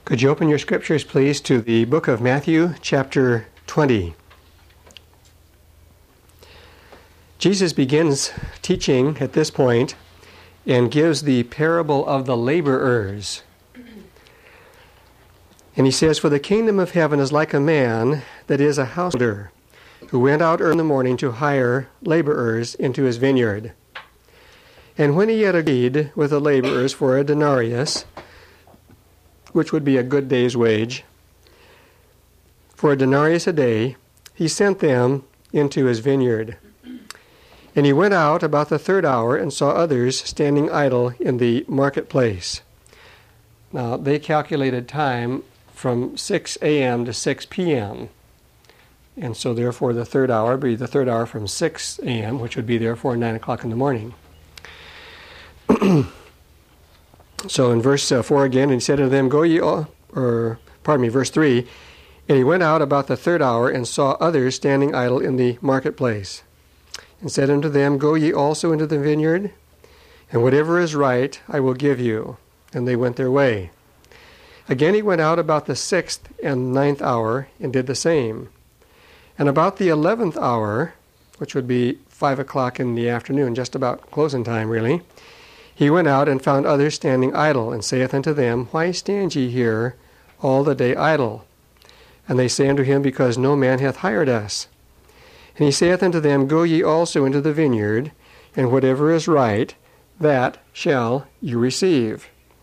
Could you open your scriptures, please, to the book of Matthew, chapter 20. Jesus begins teaching at this point and gives the parable of the laborers. And he says, "For the kingdom of heaven is like a man that is a householder, who went out early in the morning to hire laborers into his vineyard. And when he had agreed with the laborers for a denarius," which would be a good day's wage, "for a denarius a day, he sent them into his vineyard. And he went out about the third hour and saw others standing idle in the marketplace." Now, they calculated time from 6 a.m. to 6 p.m. And so, therefore, the third hour would be the third hour from 6 a.m., which would be, therefore, 9 o'clock in the morning. So in verse 4 again, "And he said unto them, verse 3, "And he went out about the third hour and saw others standing idle in the marketplace, and said unto them, Go ye also into the vineyard, and whatever is right I will give you. And they went their way. Again he went out about the 6th and 9th hour, and did the same. And about the 11th hour," which would be 5 o'clock in the afternoon, just about closing time really, "he went out and found others standing idle, and saith unto them, Why stand ye here all the day idle? And they say unto him, Because no man hath hired us. And he saith unto them, Go ye also into the vineyard, and whatever is right, that shall you receive.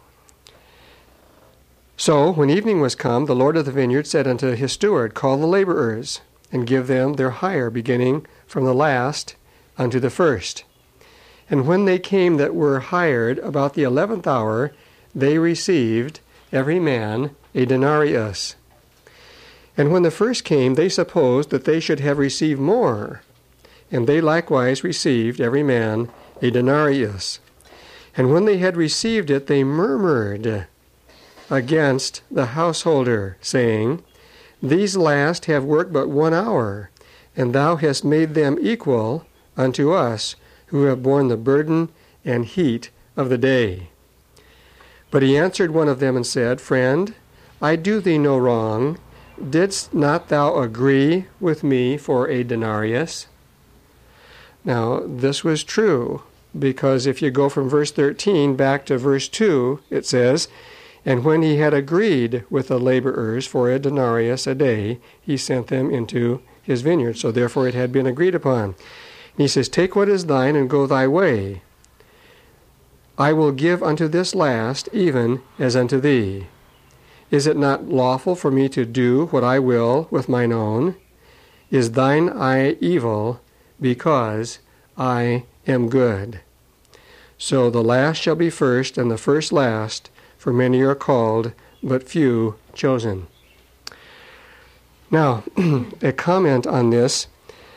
So when evening was come, the Lord of the vineyard said unto his steward, Call the laborers, and give them their hire, beginning from the last unto the first. And when they came that were hired about the 11th hour, they received every man a denarius. And when the first came, they supposed that they should have received more. And they likewise received every man a denarius. And when they had received it, they murmured against the householder, saying, These last have worked but 1 hour, and thou hast made them equal unto us, who have borne the burden and heat of the day. But he answered one of them and said, Friend, I do thee no wrong. Didst not thou agree with me for a denarius?" Now, this was true, because if you go from verse 13 back to verse 2, it says, "And when he had agreed with the laborers for a denarius a day, he sent them into his vineyard." So therefore it had been agreed upon. And he says, "Take what is thine and go thy way. I will give unto this last even as unto thee. Is it not lawful for me to do what I will with mine own? Is thine eye evil because I am good? So the last shall be first, and the first last, for many are called, but few chosen." Now, a comment on this.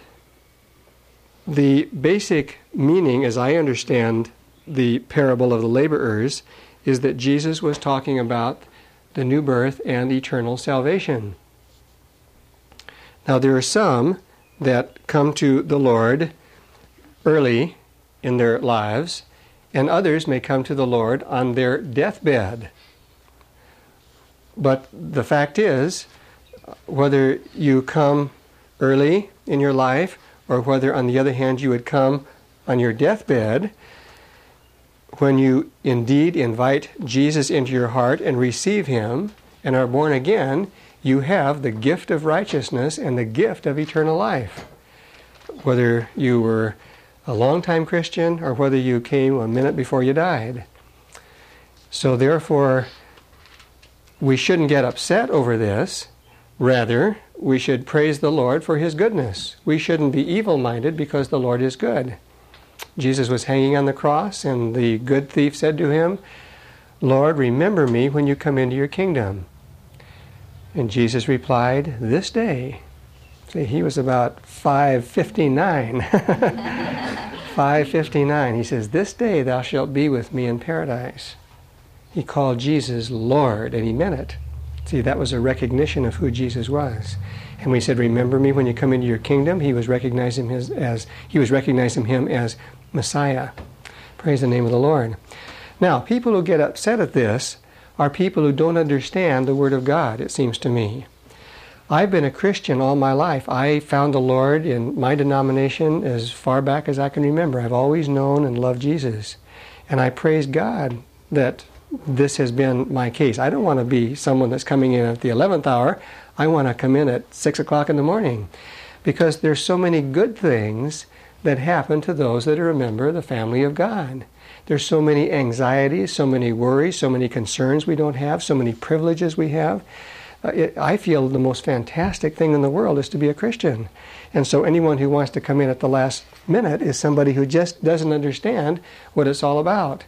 The basic meaning, as I understand the parable of the laborers, is that Jesus was talking about the new birth and eternal salvation. Now, there are some that come to the Lord early in their lives, and others may come to the Lord on their deathbed. But the fact is, whether you come early in your life, or whether, on the other hand, you would come on your deathbed, when you indeed invite Jesus into your heart and receive him and are born again, you have the gift of righteousness and the gift of eternal life. Whether you were a long-time Christian or whether you came a minute before you died. So therefore, we shouldn't get upset over this. Rather, we should praise the Lord for his goodness. We shouldn't be evil-minded because the Lord is good. Jesus was hanging on the cross, and the good thief said to him, Lord, remember me when you come into your kingdom. And Jesus replied, this day. See, he was about 5:59. 5:59. He says, this day thou shalt be with me in paradise. He called Jesus Lord, and he meant it. See, that was a recognition of who Jesus was. And when he said, remember me when you come into your kingdom, he was recognizing him as Messiah. Praise the name of the Lord. Now, people who get upset at this are people who don't understand the Word of God, it seems to me. I've been a Christian all my life. I found the Lord in my denomination as far back as I can remember. I've always known and loved Jesus. And I praise God that this has been my case. I don't want to be someone that's coming in at the 11th hour. I want to come in at 6 o'clock in the morning. Because there's so many good things that happen to those that are a member of the family of God. There's so many anxieties, so many worries, so many concerns we don't have, so many privileges we have. I feel the most fantastic thing in the world is to be a Christian. And so anyone who wants to come in at the last minute is somebody who just doesn't understand what it's all about.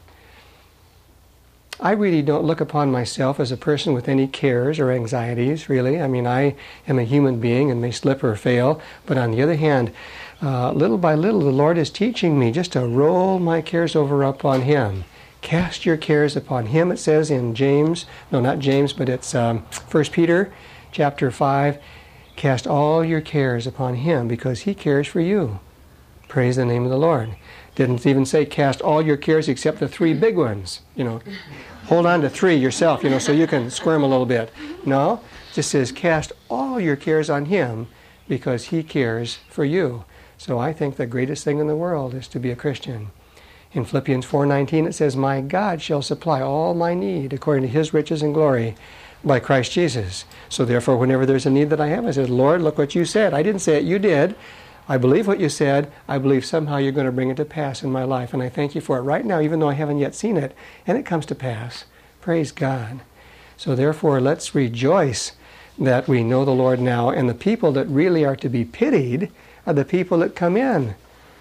I really don't look upon myself as a person with any cares or anxieties, really. I mean, I am a human being and may slip or fail. But on the other hand, little by little, the Lord is teaching me just to roll my cares over upon Him. Cast your cares upon Him, it says in James. No, not James, but it's 1 Peter chapter 5. Cast all your cares upon Him because He cares for you. Praise the name of the Lord. Didn't even say cast all your cares except the 3 big ones. Hold on to 3 yourself, so you can squirm a little bit. No, it just says cast all your cares on Him because He cares for you. So I think the greatest thing in the world is to be a Christian. In Philippians 4:19 it says, my God shall supply all my need according to His riches and glory by Christ Jesus. So therefore, whenever there's a need that I have, I say, Lord, look what you said. I didn't say it, you did. I believe what you said. I believe somehow you're going to bring it to pass in my life. And I thank you for it right now, even though I haven't yet seen it. And it comes to pass. Praise God. So therefore, let's rejoice that we know the Lord now. And the people that really are to be pitied are the people that come in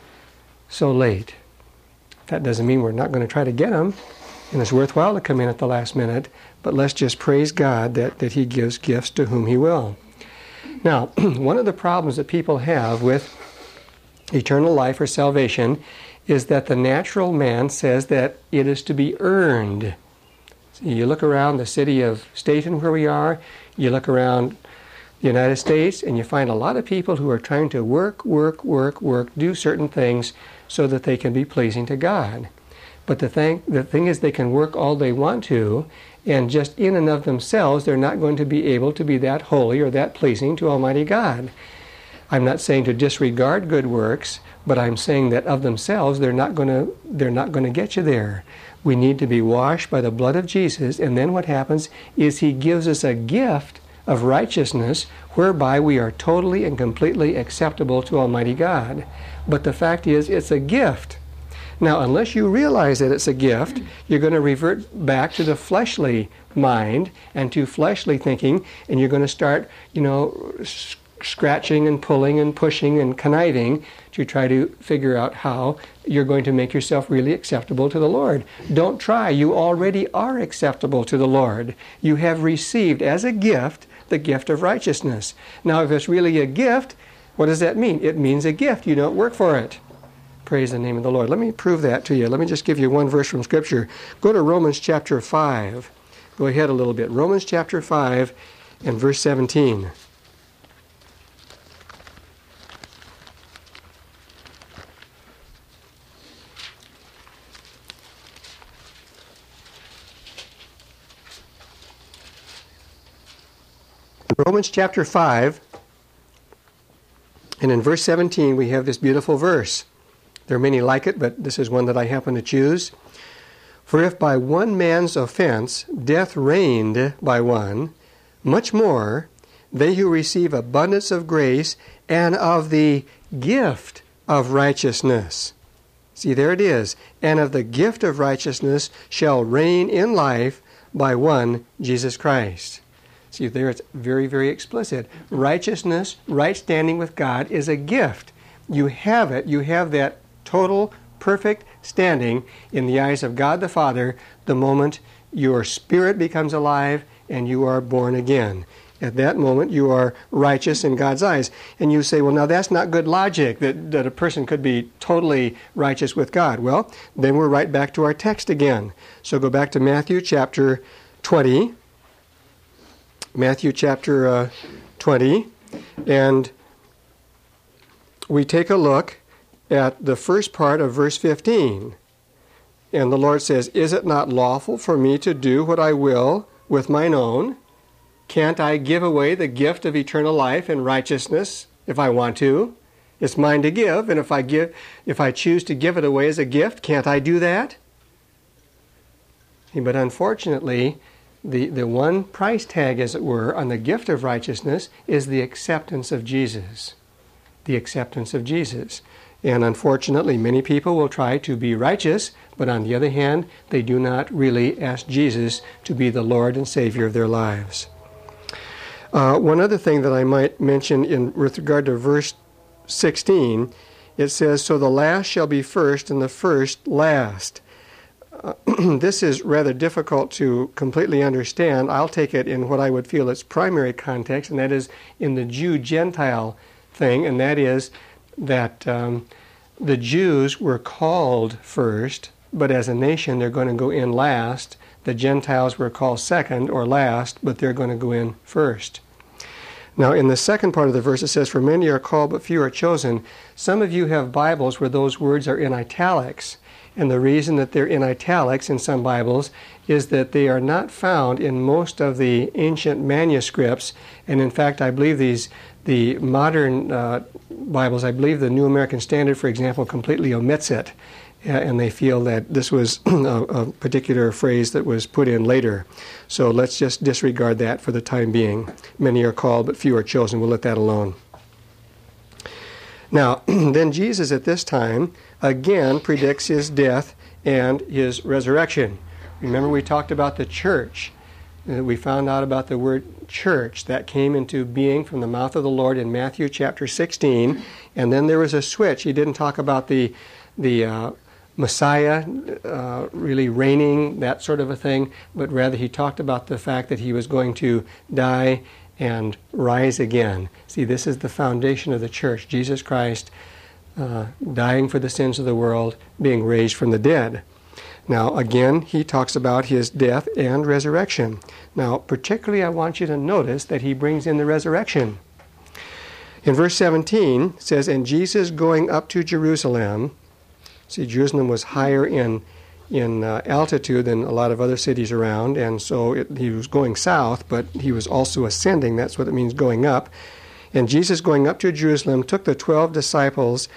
so late. That doesn't mean we're not going to try to get them. And it's worthwhile to come in at the last minute. But let's just praise God that He gives gifts to whom He will. Now, one of the problems that people have with eternal life or salvation is that the natural man says that it is to be earned. So you look around the city of Staten where we are, you look around the United States, and you find a lot of people who are trying to work, do certain things so that they can be pleasing to God. But the thing is they can work all they want to, and just in and of themselves, they're not going to be able to be that holy or that pleasing to Almighty God. I'm not saying to disregard good works, but I'm saying that of themselves, they're not going to get you there. We need to be washed by the blood of Jesus, and then what happens is He gives us a gift of righteousness whereby we are totally and completely acceptable to Almighty God. But the fact is, it's a gift. Now, unless you realize that it's a gift, you're going to revert back to the fleshly mind and to fleshly thinking, and you're going to start, scratching and pulling and pushing and conniving to try to figure out how you're going to make yourself really acceptable to the Lord. Don't try. You already are acceptable to the Lord. You have received as a gift the gift of righteousness. Now, if it's really a gift, what does that mean? It means a gift. You don't work for it. Praise the name of the Lord. Let me prove that to you. Let me just give you one verse from Scripture. Go to Romans chapter 5. Go ahead a little bit. Romans chapter 5 and verse 17. Romans chapter 5, and in verse 17 we have this beautiful verse. There are many like it, but this is one that I happen to choose. For if by one man's offense death reigned by one, much more they who receive abundance of grace and of the gift of righteousness. See, there it is. And of the gift of righteousness shall reign in life by one, Jesus Christ. See, there it's very, very explicit. Righteousness, right standing with God, is a gift. You have it. You have that total, perfect standing in the eyes of God the Father the moment your spirit becomes alive and you are born again. At that moment, you are righteous in God's eyes. And you say, well, now that's not good logic, that a person could be totally righteous with God. Well, then we're right back to our text again. So go back to Matthew chapter 20. Matthew chapter 20. And we take a look at the first part of verse 15. And the Lord says, "Is it not lawful for me to do what I will with mine own? Can't I give away the gift of eternal life and righteousness if I want to? It's mine to give, and if I choose to give it away as a gift, can't I do that?" But unfortunately, the one price tag, as it were, on the gift of righteousness is the acceptance of Jesus. The acceptance of Jesus. And unfortunately, many people will try to be righteous, but on the other hand, they do not really ask Jesus to be the Lord and Savior of their lives. One other thing that I might mention with regard to verse 16, it says, "So the last shall be first, and the first last." This is rather difficult to completely understand. I'll take it in what I would feel its primary context, and that is in the Jew-Gentile thing, and that is that the Jews were called first, but as a nation they're going to go in last. The Gentiles were called second or last, but they're going to go in first. Now, in the second part of the verse, it says, "For many are called, but few are chosen." Some of you have Bibles where those words are in italics. And the reason that they're in italics in some Bibles is that they are not found in most of the ancient manuscripts. And in fact, I believe the modern Bibles, I believe the New American Standard, for example, completely omits it. And they feel that this was a particular phrase that was put in later. So let's just disregard that for the time being. Many are called, but few are chosen. We'll let that alone. Now, then Jesus at this time again predicts his death and his resurrection. Remember, we talked about the church. We found out about the word church. That came into being from the mouth of the Lord in Matthew chapter 16. And then there was a switch. He didn't talk about the Messiah really reigning, that sort of a thing, but rather he talked about the fact that he was going to die and rise again. See, this is the foundation of the church. Jesus Christ dying for the sins of the world, being raised from the dead. Now, again, he talks about his death and resurrection. Now, particularly I want you to notice that he brings in the resurrection. In verse 17, it says, "And Jesus going up to Jerusalem," see, Jerusalem was higher in altitude than a lot of other cities around, and so he was going south, but he was also ascending. That's what it means, going up. "And Jesus going up to Jerusalem took the 12 disciples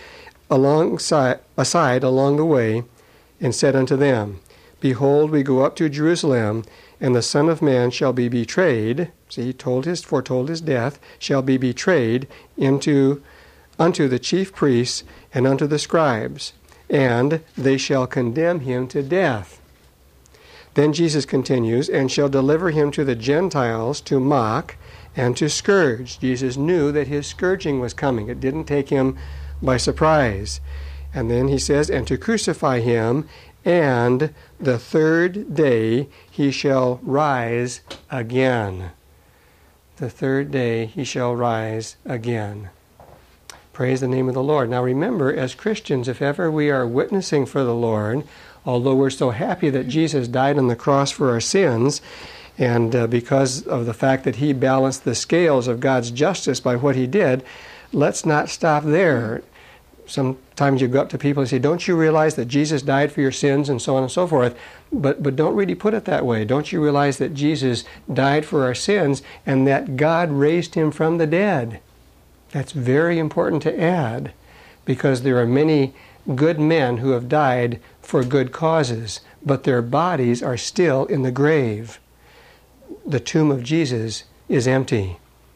aside along the way, and said unto them, Behold, we go up to Jerusalem, and the Son of Man shall be betrayed," see, he foretold his death, "shall be betrayed unto the chief priests and unto the scribes, and they shall condemn him to death. Then Jesus continues, "And shall deliver him to the Gentiles to mock and to scourge." Jesus knew that his scourging was coming. It didn't take him by surprise. And then he says, "And to crucify him, and the third day he shall rise again." The third day he shall rise again. Praise the name of the Lord. Now remember, as Christians, if ever we are witnessing for the Lord, although we're so happy that Jesus died on the cross for our sins, and because of the fact that he balanced the scales of God's justice by what he did, let's not stop there. Sometimes you go up to people and say, "Don't you realize that Jesus died for your sins?" and so on and so forth. But don't really put it that way. Don't you realize that Jesus died for our sins and that God raised him from the dead? That's very important to add, because there are many good men who have died for good causes, but their bodies are still in the grave. The tomb of Jesus is empty.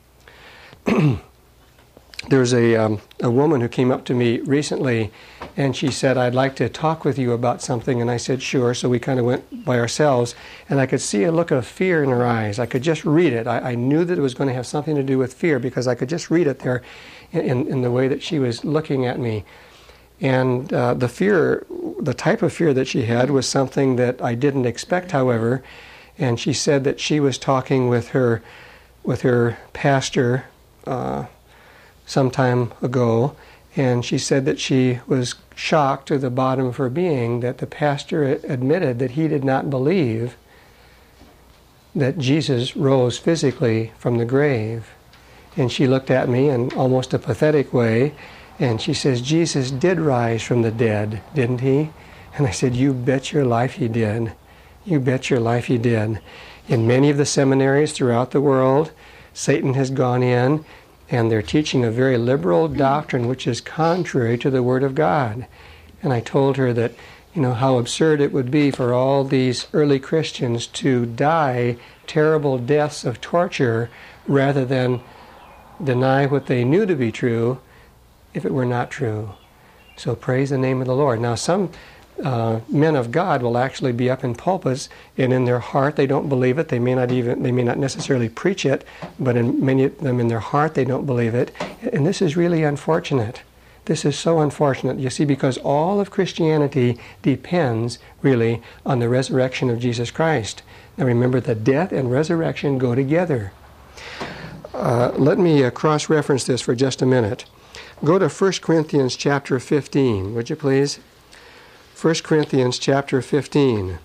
There was a woman who came up to me recently, and she said, "I'd like to talk with you about something." And I said, "Sure." So we kind of went by ourselves, and I could see a look of fear in her eyes. I could just read it. I knew that it was going to have something to do with fear, because I could just read it there in the way that she was looking at me. And the type of fear that she had was something that I didn't expect, however. And she said that she was talking with her pastor some time ago, and she said that she was shocked to the bottom of her being that the pastor admitted that he did not believe that Jesus rose physically from the grave. And she looked at me in almost a pathetic way, and she says, "Jesus did rise from the dead, didn't he?" And I said, you bet your life he did. You bet your life he did. In many of the seminaries throughout the world, Satan has gone in, and they're teaching a very liberal doctrine which is contrary to the Word of God. And I told her that, how absurd it would be for all these early Christians to die terrible deaths of torture rather than deny what they knew to be true if it were not true. So praise the name of the Lord. Now some men of God will actually be up in pulpits, and in their heart they don't believe it. They may not necessarily preach it, but in many of them in their heart they don't believe it. And this is really unfortunate. This is so unfortunate, you see, because all of Christianity depends really on the resurrection of Jesus Christ. Now remember, the death and resurrection go together. Let me cross-reference this for just a minute. Go to 1 Corinthians chapter 15, would you please? 1 Corinthians chapter 15.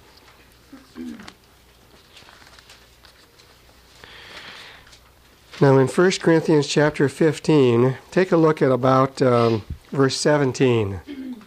Now in 1 Corinthians chapter 15, take a look at about verse 17.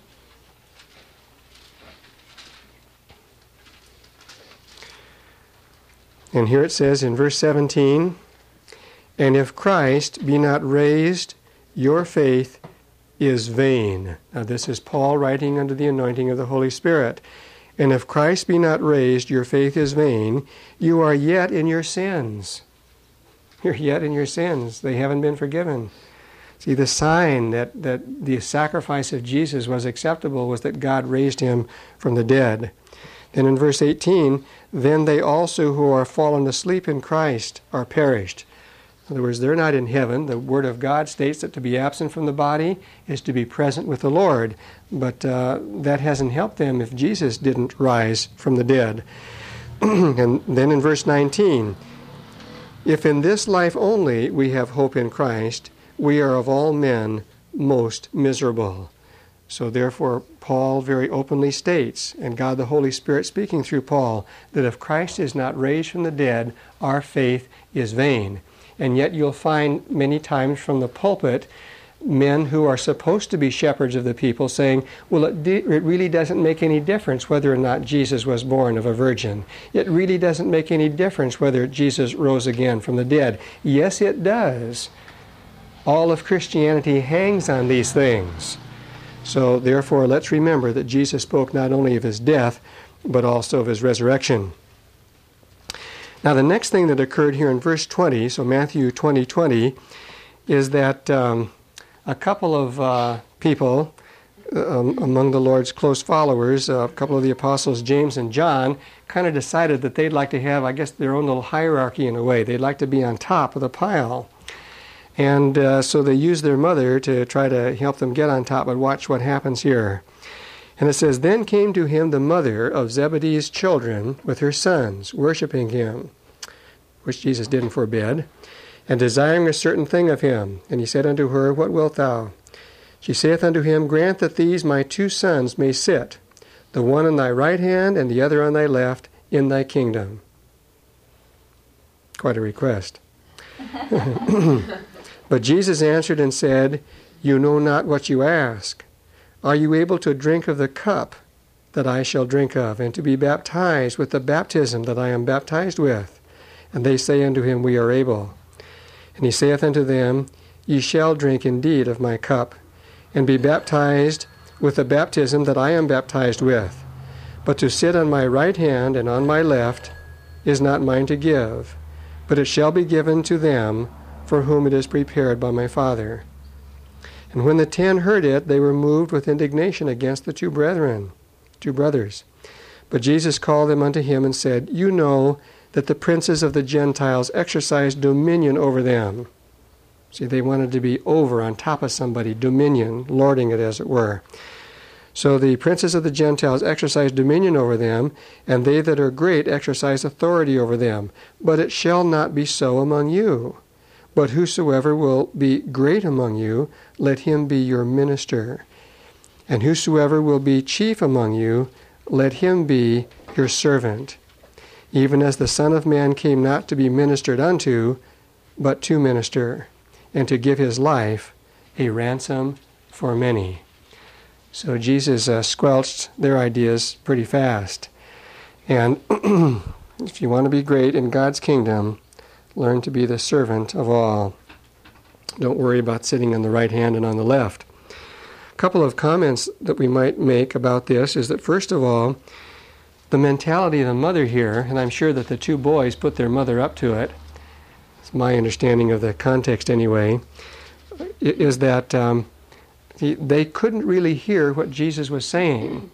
And here it says in verse 17, "And if Christ be not raised, your faith is vain." Now this is Paul writing under the anointing of the Holy Spirit. "And if Christ be not raised, your faith is vain. You are yet in your sins." You're yet in your sins. They haven't been forgiven. See, the sign that the sacrifice of Jesus was acceptable was that God raised him from the dead. Then in verse 18, "Then they also who are fallen asleep in Christ are perished." In other words, they're not in heaven. The Word of God states that to be absent from the body is to be present with the Lord. But that hasn't helped them if Jesus didn't rise from the dead. And then in verse 19, "If in this life only we have hope in Christ, we are of all men most miserable." So therefore, Paul very openly states, and God the Holy Spirit speaking through Paul, that if Christ is not raised from the dead, our faith is vain. And yet you'll find many times from the pulpit men who are supposed to be shepherds of the people saying, well, it really doesn't make any difference whether or not Jesus was born of a virgin. It really doesn't make any difference whether Jesus rose again from the dead. Yes, it does. All of Christianity hangs on these things. So therefore, let's remember that Jesus spoke not only of his death, but also of his resurrection. Now the next thing that occurred here in verse 20, so Matthew 20:20, is that a couple of people among the Lord's close followers, a couple of the apostles, James and John, kind of decided that they'd like to have, I guess, their own little hierarchy in a way. They'd like to be on top of the pile. And so they used their mother to try to help them get on top, but watch what happens here. And it says, "Then came to him the mother of Zebedee's children with her sons, worshiping him," which Jesus didn't forbid, "and desiring a certain thing of him. And he said unto her, What wilt thou? She saith unto him, Grant that these my two sons may sit, the one on thy right hand and the other on thy left, in thy kingdom." Quite a request. But Jesus answered and said, "You know not what you ask. Are you able to drink of the cup that I shall drink of, and to be baptized with the baptism that I am baptized with? And they say unto him, We are able. And he saith unto them, Ye shall drink indeed of my cup, and be baptized with the baptism that I am baptized with. But to sit on my right hand and on my left is not mine to give, but it shall be given to them for whom it is prepared by my Father." And when the 10 heard it, they were moved with indignation against the two brothers. But Jesus called them unto him and said, "You know that the princes of the Gentiles exercise dominion over them." See, they wanted to be over, on top of somebody, dominion, lording it as it were. "So the princes of the Gentiles exercise dominion over them, and they that are great exercise authority over them. But it shall not be so among you. But whosoever will be great among you, let him be your minister. And whosoever will be chief among you, let him be your servant. Even as the Son of Man came not to be ministered unto, but to minister, and to give his life a ransom for many." So Jesus squelched their ideas pretty fast. And if you want to be great in God's kingdom, learn to be the servant of all. Don't worry about sitting on the right hand and on the left. A couple of comments that we might make about this is that, first of all, the mentality of the mother here, and I'm sure that the two boys put their mother up to it, it's my understanding of the context anyway, is that they couldn't really hear what Jesus was saying.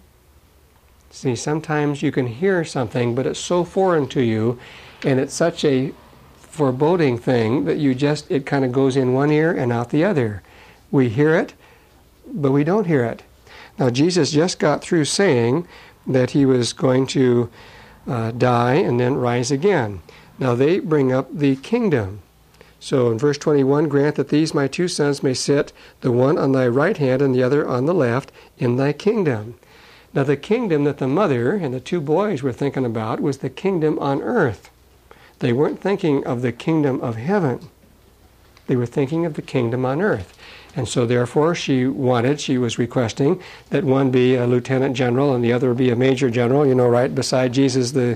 See, sometimes you can hear something, but it's so foreign to you, and it's such a foreboding thing that it kind of goes in one ear and out the other. We hear it, but we don't hear it. Now, Jesus just got through saying that he was going to die and then rise again. Now, they bring up the kingdom. So in verse 21, grant that these my two sons may sit, the one on thy right hand and the other on the left, in thy kingdom. Now, the kingdom that the mother and the two boys were thinking about was the kingdom on earth. They weren't thinking of the kingdom of heaven. They were thinking of the kingdom on earth. And so therefore she was requesting that one be a lieutenant general and the other be a major general, right beside Jesus, the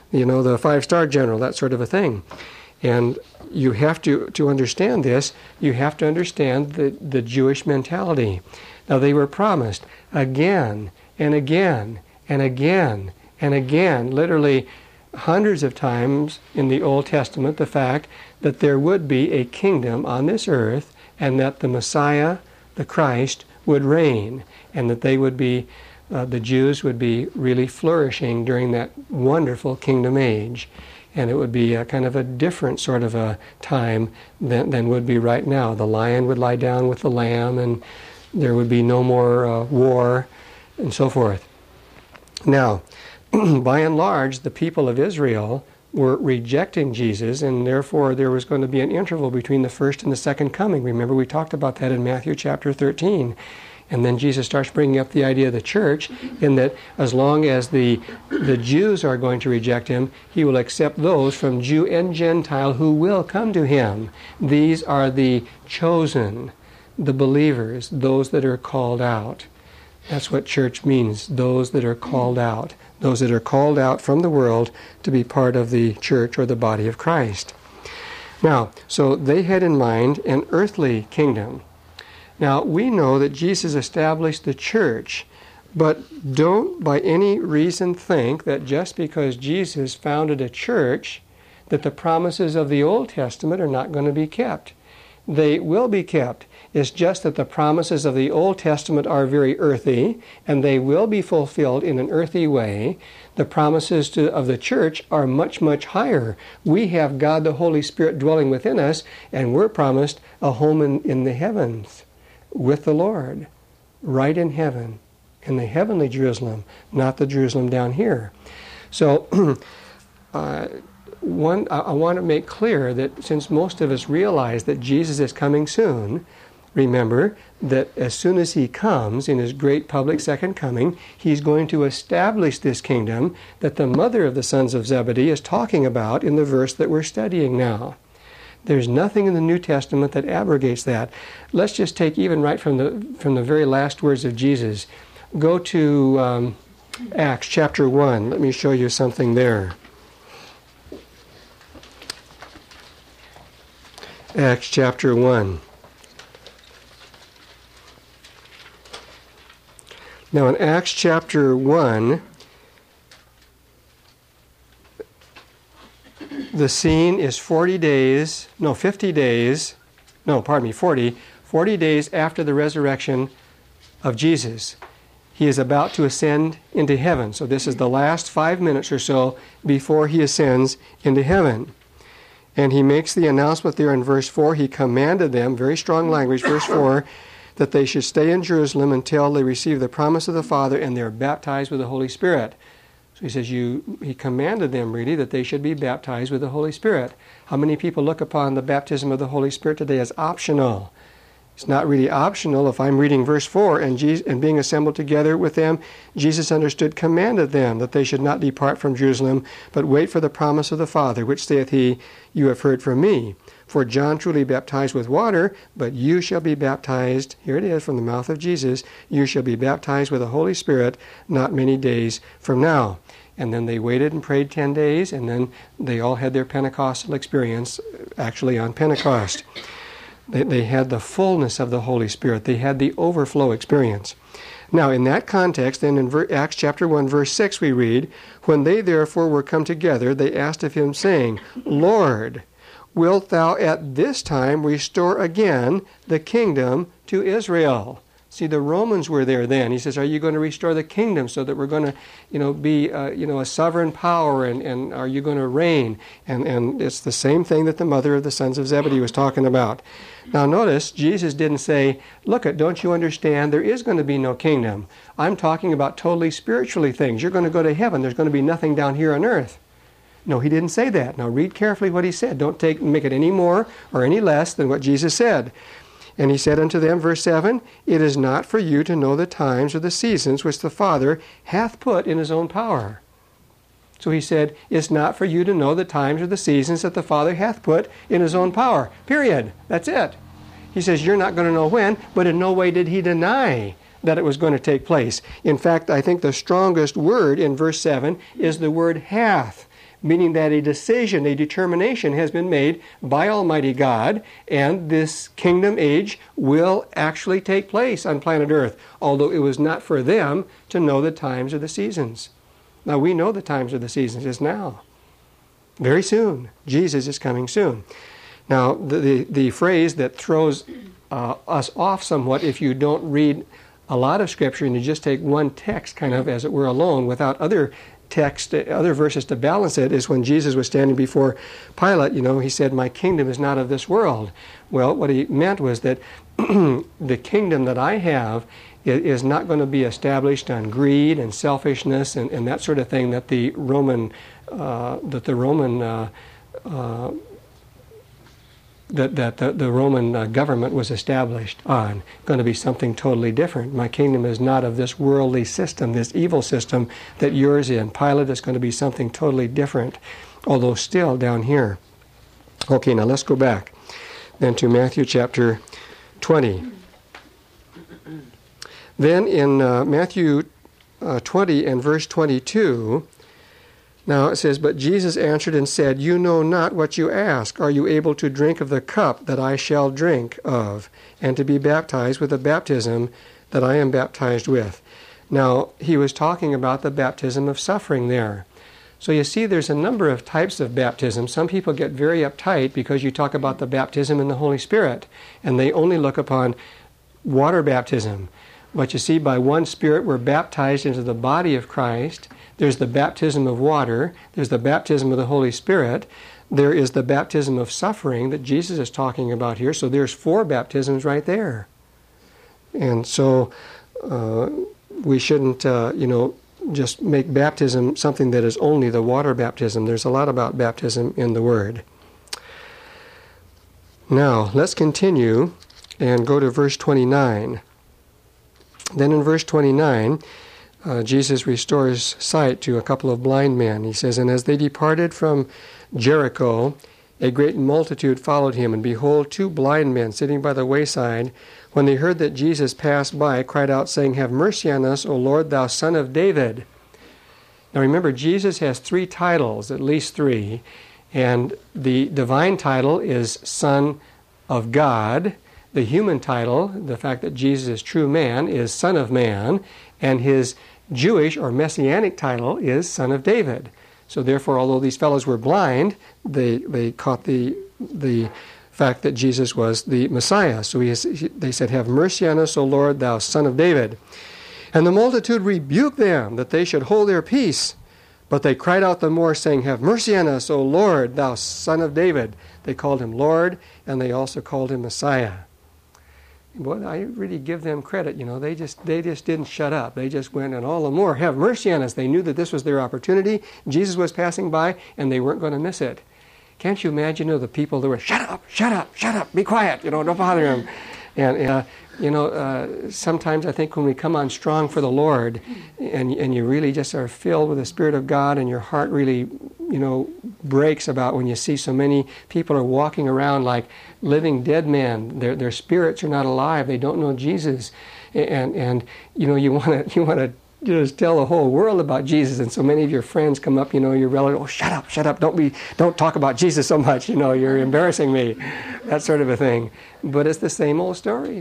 5-star general, that sort of a thing. And you have to understand this, you have to understand the Jewish mentality. Now, they were promised again and again and again and again, literally hundreds of times in the Old Testament, the fact that there would be a kingdom on this earth and that the Messiah, the Christ, would reign, and that they would be, the Jews would be really flourishing during that wonderful kingdom age. And it would be a kind of a different sort of a time than would be right now. The lion would lie down with the lamb, and there would be no more war, and so forth. Now, by and large, the people of Israel were rejecting Jesus, and therefore there was going to be an interval between the first and the second coming. Remember, we talked about that in Matthew chapter 13. And then Jesus starts bringing up the idea of the church, in that as long as the Jews are going to reject him, he will accept those from Jew and Gentile who will come to him. These are the chosen, the believers, those that are called out. That's what church means, those that are called out. Those that are called out from the world to be part of the church or the body of Christ. Now, so they had in mind an earthly kingdom. Now, we know that Jesus established the church, but don't by any reason think that just because Jesus founded a church, that the promises of the Old Testament are not going to be kept. They will be kept. It's just that the promises of the Old Testament are very earthy, and they will be fulfilled in an earthy way. The promises of the church are much, much higher. We have God the Holy Spirit dwelling within us, and we're promised a home in the heavens with the Lord, right in heaven, in the heavenly Jerusalem, not the Jerusalem down here. So, I want to make clear that since most of us realize that Jesus is coming soon, remember that as soon as he comes in his great public second coming, he's going to establish this kingdom that the mother of the sons of Zebedee is talking about in the verse that we're studying now. There's nothing in the New Testament that abrogates that. Let's just take even right from the very last words of Jesus. Go to Acts chapter 1. Let me show you something there. Acts chapter 1. Now in Acts chapter 1, the scene is 40 days after the resurrection of Jesus. He is about to ascend into heaven. So this is the last 5 minutes or so before he ascends into heaven. And he makes the announcement there in verse 4. He commanded them, very strong language, verse 4, that they should stay in Jerusalem until they receive the promise of the Father and they're baptized with the Holy Spirit. So he says he commanded them really that they should be baptized with the Holy Spirit. How many people look upon the baptism of the Holy Spirit today as optional? It's not really optional. If I'm reading verse 4, and being assembled together with them, Jesus understood, commanded them that they should not depart from Jerusalem, but wait for the promise of the Father, which saith he, you have heard from me. For John truly baptized with water, but you shall be baptized, here it is from the mouth of Jesus, you shall be baptized with the Holy Spirit not many days from now. And then they waited and prayed 10 days, and then they all had their Pentecostal experience, actually on Pentecost. They had the fullness of the Holy Spirit. They had the overflow experience. Now, in that context, then in Acts chapter 1, verse 6, we read, when they therefore were come together, they asked of him, saying, Lord, wilt thou at this time restore again the kingdom to Israel? See, the Romans were there then. He says, are you going to restore the kingdom so that we're going to, be, a sovereign power, and are you going to reign? And it's the same thing that the mother of the sons of Zebedee was talking about. Now notice, Jesus didn't say, look, don't you understand, there is going to be no kingdom. I'm talking about totally spiritually things. You're going to go to heaven. There's going to be nothing down here on earth. No, he didn't say that. Now read carefully what he said. Don't make it any more or any less than what Jesus said. And he said unto them, verse 7, it is not for you to know the times or the seasons which the Father hath put in his own power. So he said, it's not for you to know the times or the seasons that the Father hath put in his own power. Period. That's it. He says, you're not going to know when, but in no way did he deny that it was going to take place. In fact, I think the strongest word in verse 7 is the word hath, meaning that a decision, a determination has been made by Almighty God, and this kingdom age will actually take place on planet Earth, although it was not for them to know the times or the seasons. Now we know the times or the seasons is now. Very soon. Jesus is coming soon. Now the phrase that throws us off somewhat, if you don't read a lot of Scripture and you just take one text kind of as it were alone without other verses to balance it, is when Jesus was standing before Pilate, he said, my kingdom is not of this world. Well, what he meant was that the kingdom that I have is not going to be established on greed and selfishness and that sort of thing that the Roman government was established on. Going to be something totally different. My kingdom is not of this worldly system, this evil system that yours in. Pilate is going to be something totally different, although still down here. Okay, now let's go back then to Matthew chapter 20. Then in Matthew 20 and verse 22, now it says, but Jesus answered and said, you know not what you ask. Are you able to drink of the cup that I shall drink of, and to be baptized with the baptism that I am baptized with? Now, he was talking about the baptism of suffering there. So you see, there's a number of types of baptism. Some people get very uptight because you talk about the baptism in the Holy Spirit, and they only look upon water baptism. But you see, by one Spirit we're baptized into the body of Christ. There's the baptism of water. There's the baptism of the Holy Spirit. There is the baptism of suffering that Jesus is talking about here. So there's 4 baptisms right there. And so we shouldn't, just make baptism something that is only the water baptism. There's a lot about baptism in the Word. Now, let's continue and go to verse 29. Then in verse 29, Jesus restores sight to a couple of blind men. He says, and as they departed from Jericho, a great multitude followed him, and behold, 2 blind men sitting by the wayside, when they heard that Jesus passed by, cried out, saying, have mercy on us, O Lord, thou Son of David. Now remember, Jesus has 3 titles, at least 3, and the divine title is Son of God. The human title, the fact that Jesus is true man, is Son of Man, and his Jewish or Messianic title is Son of David. So therefore, although these fellows were blind, they caught the fact that Jesus was the Messiah. So they said, have mercy on us, O Lord, thou Son of David. And the multitude rebuked them that they should hold their peace. But they cried out the more, saying, have mercy on us, O Lord, thou Son of David. They called him Lord, and they also called him Messiah. Boy, I really give them credit. They just didn't shut up. They just went, and all the more, have mercy on us. They knew that this was their opportunity. Jesus was passing by, and they weren't going to miss it. Can't you imagine the people that were, shut up, be quiet, don't bother him. And sometimes I think when we come on strong for the Lord, and you really just are filled with the Spirit of God, and your heart really, breaks about when you see so many people are walking around like living dead men. Their spirits are not alive. They don't know Jesus, and you want to just tell the whole world about Jesus. And so many of your friends come up, your relatives, oh, shut up, don't talk about Jesus so much, you're embarrassing me, that sort of a thing. But it's the same old story.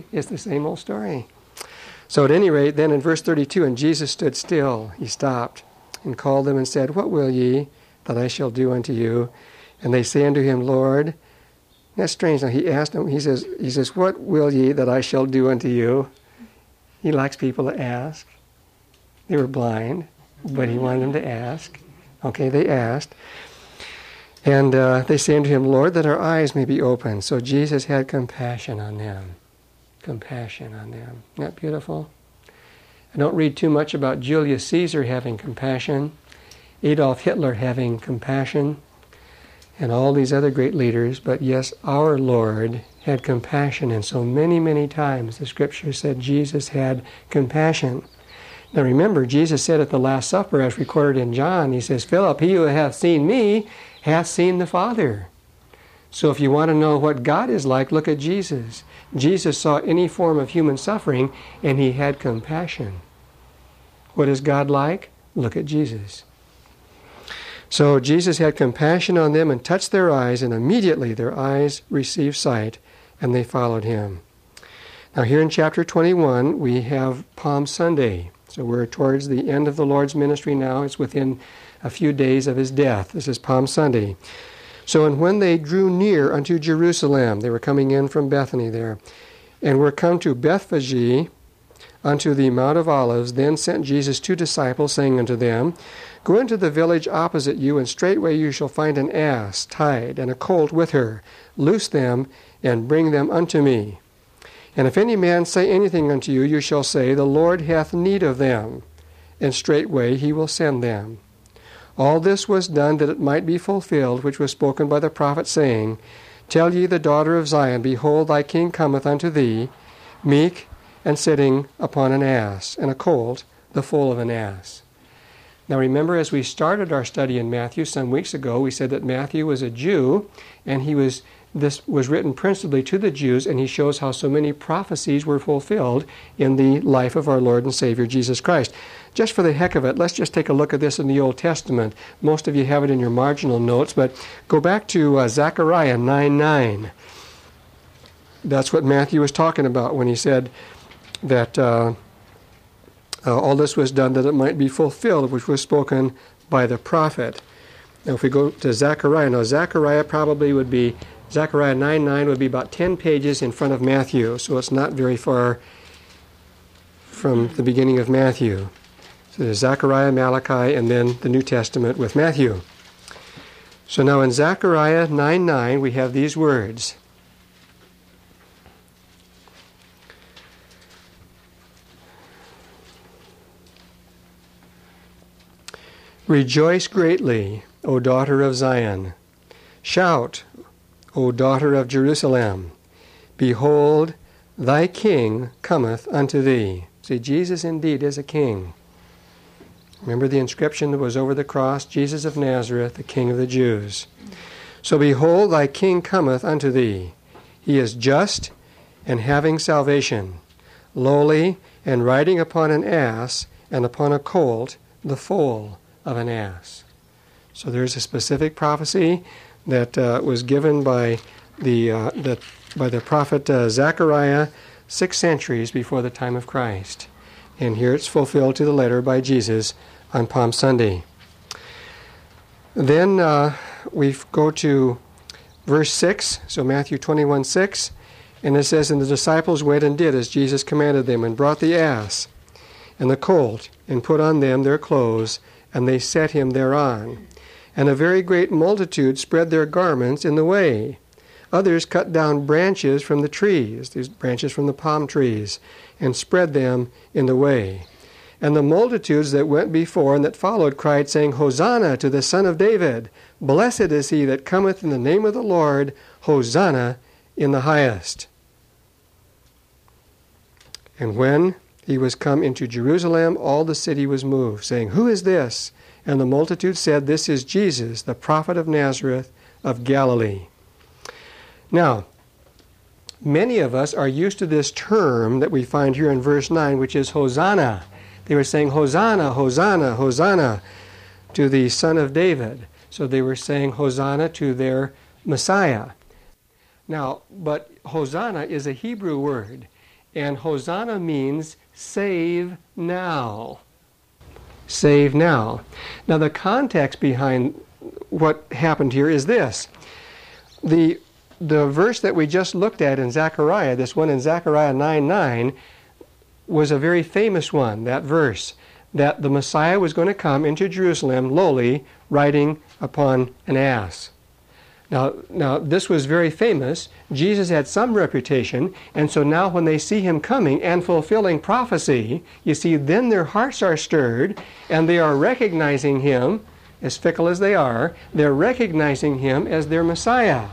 So at any rate, then in verse 32, and Jesus stood still, he stopped, and called them and said, what will ye that I shall do unto you? And they say unto him, Lord, that's strange. Now he asked them, he says, what will ye that I shall do unto you? He likes people to ask. They were blind, but he wanted them to ask. Okay, they asked. And they say unto him, Lord, that our eyes may be opened. So Jesus had compassion on them. Compassion on them. Isn't that beautiful? I don't read too much about Julius Caesar having compassion, Adolf Hitler having compassion, and all these other great leaders. But yes, our Lord had compassion. And so many, many times the Scripture said Jesus had compassion. Now remember, Jesus said at the Last Supper, as recorded in John, he says, Philip, he who hath seen me hath seen the Father. So if you want to know what God is like, look at Jesus. Jesus saw any form of human suffering, and he had compassion. What is God like? Look at Jesus. So Jesus had compassion on them and touched their eyes, and immediately their eyes received sight, and they followed him. Now here in chapter 21, we have Palm Sunday. So we're towards the end of the Lord's ministry now. It's within a few days of his death. This is Palm Sunday. So, and when they drew near unto Jerusalem, they were coming in from Bethany there, and were come to Bethphage unto the Mount of Olives, then sent Jesus 2 disciples, saying unto them, Go into the village opposite you, and straightway you shall find an ass tied, and a colt with her. Loose them, and bring them unto me. And if any man say anything unto you, you shall say, The Lord hath need of them, and straightway he will send them. All this was done that it might be fulfilled, which was spoken by the prophet, saying, Tell ye the daughter of Zion, Behold, thy king cometh unto thee, meek, and sitting upon an ass, and a colt, the foal of an ass. Now remember, as we started our study in Matthew some weeks ago, we said that Matthew was a Jew, and this was written principally to the Jews, and he shows how so many prophecies were fulfilled in the life of our Lord and Savior Jesus Christ. Just for the heck of it, let's just take a look at this in the Old Testament. Most of you have it in your marginal notes, but go back to Zechariah 9:9. That's what Matthew was talking about when he said that all this was done that it might be fulfilled, which was spoken by the prophet. Now if we go to Zechariah, Zechariah 9:9 would be about 10 pages in front of Matthew, so it's not very far from the beginning of Matthew. So there's Zechariah, Malachi, and then the New Testament with Matthew. So now in Zechariah 9:9 we have these words. Rejoice greatly, O daughter of Zion. Shout, O daughter of Jerusalem. Behold, thy king cometh unto thee. See, Jesus indeed is a king. Remember the inscription that was over the cross, Jesus of Nazareth, the King of the Jews. So behold, thy king cometh unto thee. He is just and having salvation, lowly and riding upon an ass, and upon a colt, the foal of an ass. So there's a specific prophecy that was given by the prophet Zechariah 6 centuries before the time of Christ. And here it's fulfilled to the letter by Jesus on Palm Sunday. Then we go to verse 6, so Matthew 21:6, and it says, And the disciples went and did as Jesus commanded them, and brought the ass and the colt, and put on them their clothes, and they set him thereon. And a very great multitude spread their garments in the way. Others cut down branches from the trees, these branches from the palm trees, and spread them in the way. And the multitudes that went before and that followed cried, saying, Hosanna to the Son of David! Blessed is he that cometh in the name of the Lord! Hosanna in the highest! And when he was come into Jerusalem, all the city was moved, saying, Who is this? And the multitude said, This is Jesus, the prophet of Nazareth of Galilee. Now, many of us are used to this term that we find here in verse 9, which is Hosanna. They were saying, Hosanna, Hosanna, Hosanna to the Son of David. So they were saying Hosanna to their Messiah. Now, but Hosanna is a Hebrew word, and Hosanna means save now. Save now. Now, the context behind what happened here is this. The verse that we just looked at in Zechariah, this one in Zechariah 9:9, was a very famous one, that verse, that the Messiah was going to come into Jerusalem lowly, riding upon an ass. Now, this was very famous. Jesus had some reputation, and so now when they see him coming and fulfilling prophecy, you see, then their hearts are stirred, and they are recognizing him, as fickle as they are, they're recognizing him as their Messiah.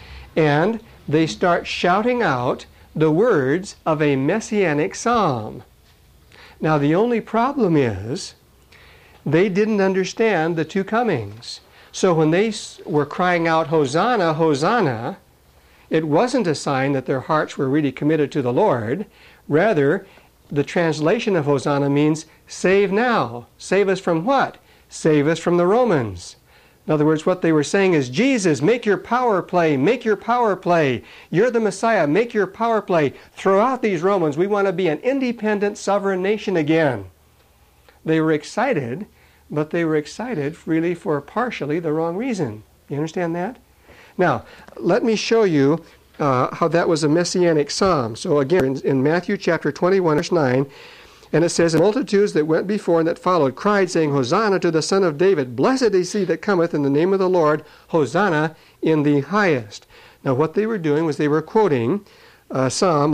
And they start shouting out the words of a messianic psalm. Now, the only problem is they didn't understand the two comings. So when they were crying out, Hosanna, Hosanna, it wasn't a sign that their hearts were really committed to the Lord. Rather, the translation of Hosanna means save now. Save us from what? Save us from the Romans. In other words, what they were saying is, Jesus, make your power play, make your power play. You're the Messiah, make your power play. Throw out these Romans. We want to be an independent, sovereign nation again. They were excited, but they were excited really for partially the wrong reason. You understand that? Now, let me show you how that was a messianic psalm. So again, in Matthew chapter 21, verse 9, and it says, And multitudes that went before and that followed cried, saying, Hosanna to the Son of David. Blessed is he that cometh in the name of the Lord. Hosanna in the highest. Now what they were doing was they were quoting Psalm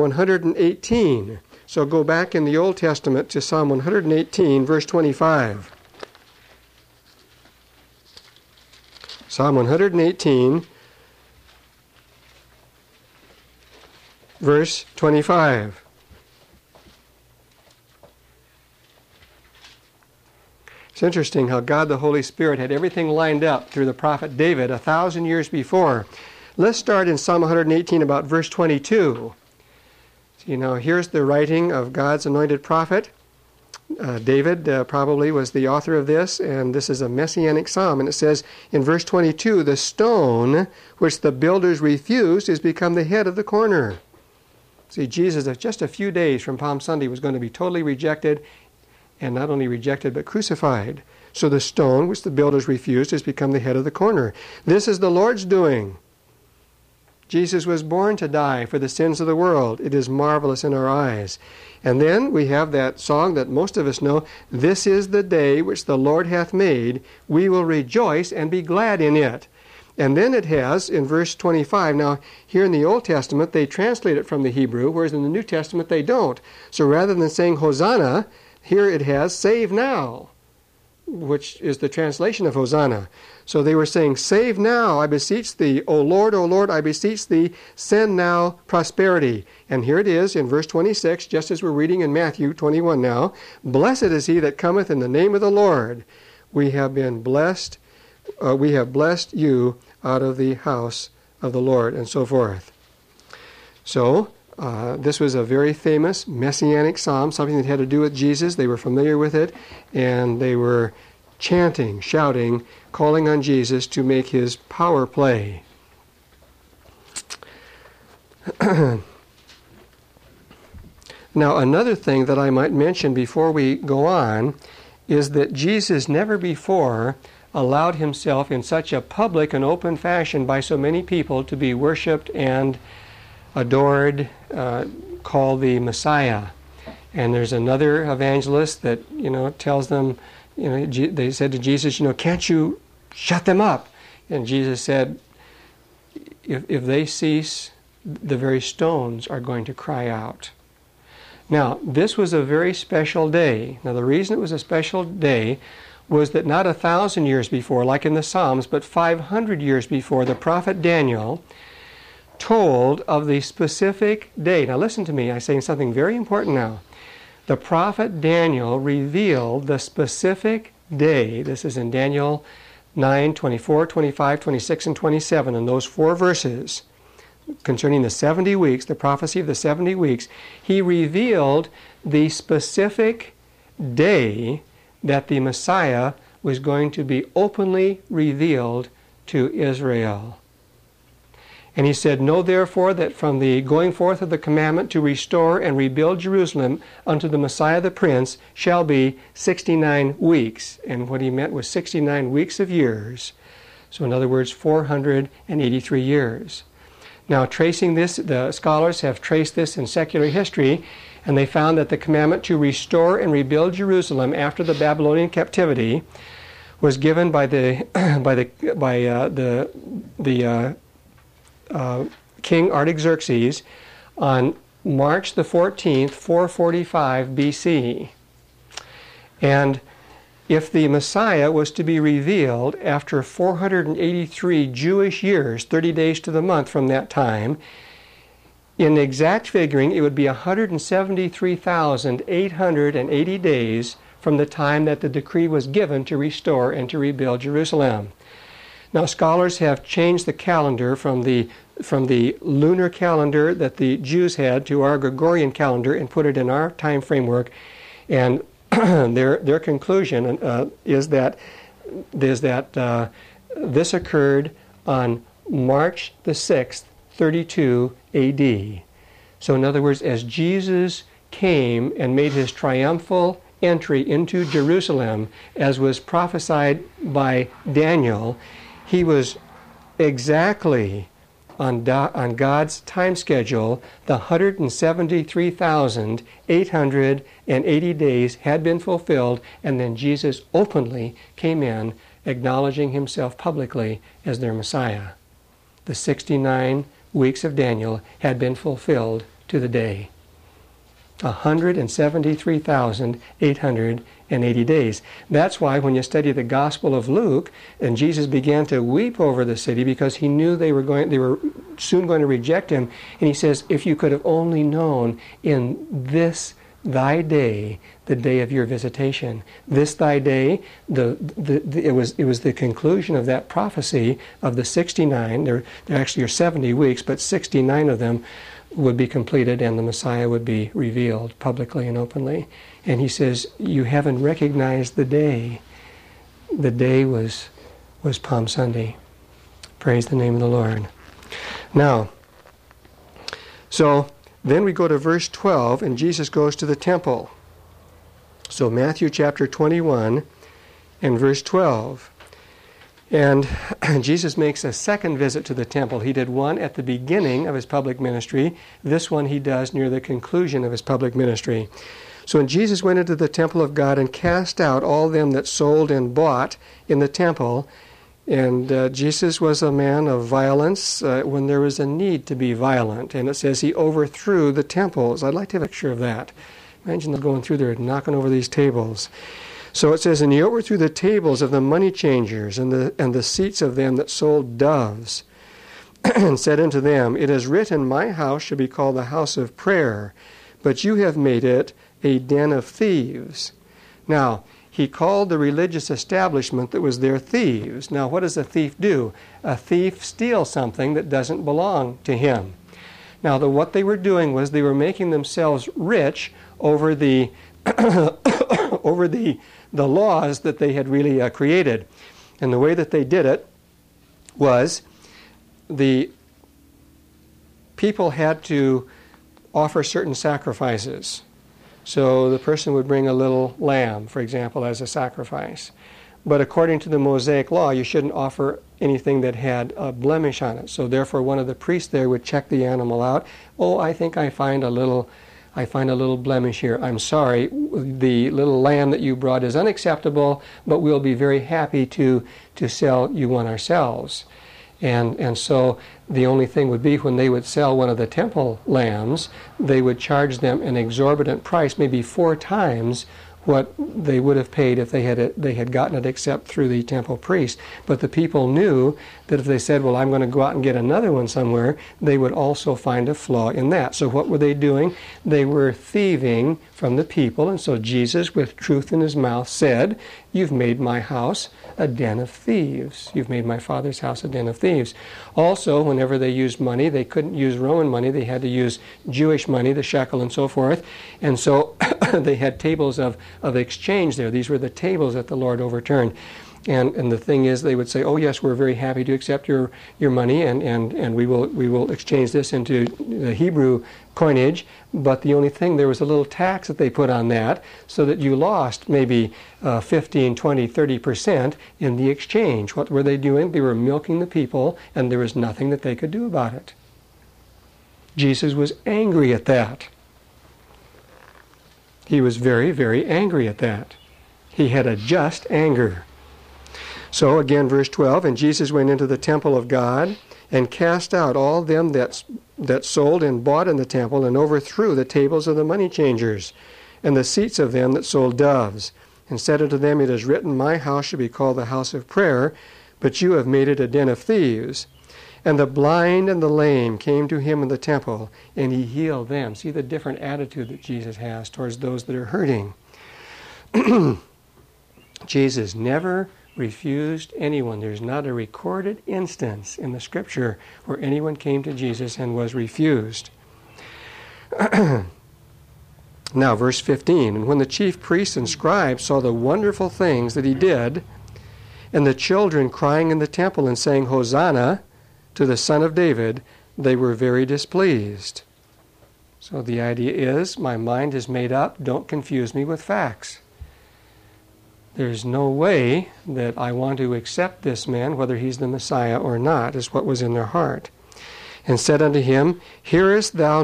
118. So go back in the Old Testament to Psalm 118, verse 25. Psalm 118, verse 25. It's interesting how God the Holy Spirit had everything lined up through the prophet David 1,000 years before. Let's start in Psalm 118 about verse 22. So, here's the writing of God's anointed prophet. David probably was the author of this, and this is a messianic psalm. And it says in verse 22, The stone which the builders refused is become the head of the corner. See, Jesus, just a few days from Palm Sunday, was going to be totally rejected, and not only rejected, but crucified. So the stone which the builders refused has become the head of the corner. This is the Lord's doing. Jesus was born to die for the sins of the world. It is marvelous in our eyes. And then we have that song that most of us know, This is the day which the Lord hath made. We will rejoice and be glad in it. And then it has, in verse 25, now here in the Old Testament, they translate it from the Hebrew, whereas in the New Testament they don't. So rather than saying Hosanna, here it has, save now, which is the translation of Hosanna. So they were saying, save now, I beseech thee. O Lord, I beseech thee, send now prosperity. And here it is in verse 26, just as we're reading in Matthew 21 now. Blessed is he that cometh in the name of the Lord. We have been blessed, we have blessed you out of the house of the Lord, and so forth. So, this was a very famous messianic psalm, something that had to do with Jesus. They were familiar with it, and they were chanting, shouting, calling on Jesus to make his power play. Now, another thing that I might mention before we go on is that Jesus never before allowed himself in such a public and open fashion by so many people to be worshipped and adored, called the Messiah. And there's another evangelist that, tells them, they said to Jesus, can't you shut them up? And Jesus said, if they cease, the very stones are going to cry out. Now, this was a very special day. Now, the reason it was a special day was that not 1,000 years before, like in the Psalms, but 500 years before, the prophet Daniel told of the specific day. Now listen to me, I'm saying something very important now. The prophet Daniel revealed the specific day. This is in Daniel 9, 24, 25, 26, and 27, in those 4 verses concerning the 70 weeks, the prophecy of the 70 weeks. He revealed the specific day that the Messiah was going to be openly revealed to Israel. And he said, "Know therefore that from the going forth of the commandment to restore and rebuild Jerusalem unto the Messiah the Prince shall be 69 weeks." And what he meant was 69 weeks of years. So in other words, 483 years. Now tracing this, the scholars have traced this in secular history, and they found that the commandment to restore and rebuild Jerusalem after the Babylonian captivity was given by King Artaxerxes on March the 14th, 445 BC. And if the Messiah was to be revealed after 483 Jewish years, 30 days to the month from that time, in exact figuring, it would be 173,880 days from the time that the decree was given to restore and to rebuild Jerusalem. Now, scholars have changed the calendar from the lunar calendar that the Jews had to our Gregorian calendar and put it in our time framework. And their conclusion is that this occurred on March the 6th, 32 A.D. So, in other words, as Jesus came and made his triumphal entry into Jerusalem, as was prophesied by Daniel, he was exactly on God's time schedule. The 173,880 days had been fulfilled, and then Jesus openly came in, acknowledging himself publicly as their Messiah. The 69 weeks of Daniel had been fulfilled to the day. 173,880 days. That's why when you study the Gospel of Luke, and Jesus began to weep over the city because he knew they were soon going to reject him, and he says, "If you could have only known in this thy day, the day of your visitation." This thy day, it was the conclusion of that prophecy of the 69. There actually are 70 weeks, but 69 of them would be completed and the Messiah would be revealed publicly and openly. And he says, you haven't recognized the day. The day was Palm Sunday. Praise the name of the Lord. Now, so then we go to verse 12, and Jesus goes to the temple. So Matthew chapter 21 and verse 12. And Jesus makes a second visit to the temple. He did one at the beginning of his public ministry. This one he does near the conclusion of his public ministry. So when Jesus went into the temple of God and cast out all them that sold and bought in the temple, and Jesus was a man of violence when there was a need to be violent. And it says he overthrew the temples. I'd like to have a picture of that. Imagine them going through there and knocking over these tables. So it says, and he overthrew the tables of the money changers and the seats of them that sold doves, and said unto them, it is written, my house shall be called the house of prayer, but you have made it a den of thieves. Now, he called the religious establishment that was there thieves. Now, what does a thief do? A thief steals something that doesn't belong to him. Now, what they were doing was they were making themselves rich over the over the laws that they had really created. And the way that they did it was the people had to offer certain sacrifices. So the person would bring a little lamb, for example, as a sacrifice. But according to the Mosaic law, you shouldn't offer anything that had a blemish on it. So therefore, one of the priests there would check the animal out. Oh, I think I find a little blemish here. I'm sorry, the little lamb that you brought is unacceptable, but we'll be very happy to sell you one ourselves. And so the only thing would be when they would sell one of the temple lambs, they would charge them an exorbitant price, maybe 4 times what they would have paid if they had gotten it except through the temple priest. But the people knew that if they said, well, I'm going to go out and get another one somewhere, they would also find a flaw in that. So what were they doing? They were thieving from the people. And so Jesus, with truth in his mouth, said, you've made my house a den of thieves. You've made my Father's house a den of thieves. Also, whenever they used money, they couldn't use Roman money. They had to use Jewish money, the shekel and so forth. And so they had tables of exchange there. These were the tables that the Lord overturned. And the thing is, they would say, oh yes, we're very happy to accept your money, and we will exchange this into the Hebrew coinage, but the only thing, there was a little tax that they put on that, so that you lost maybe 15, 20, 30% in the exchange. What were they doing? They were milking the people, and there was nothing that they could do about it. Jesus was angry at that. He was very, very angry at that. He had a just anger. So again, verse 12, and Jesus went into the temple of God and cast out all them that sold and bought in the temple, and overthrew the tables of the money changers and the seats of them that sold doves, and said unto them, it is written, my house shall be called the house of prayer, but you have made it a den of thieves. And the blind and the lame came to him in the temple, and he healed them. See the different attitude that Jesus has towards those that are hurting. Jesus never refused anyone. There's not a recorded instance in the Scripture where anyone came to Jesus and was refused. Now, verse 15, and when the chief priests and scribes saw the wonderful things that he did, and the children crying in the temple and saying, Hosanna to the Son of David, they were very displeased. So the idea is, my mind is made up, don't confuse me with facts. There's no way that I want to accept this man, whether he's the Messiah or not, is what was in their heart. And said unto him, hearest thou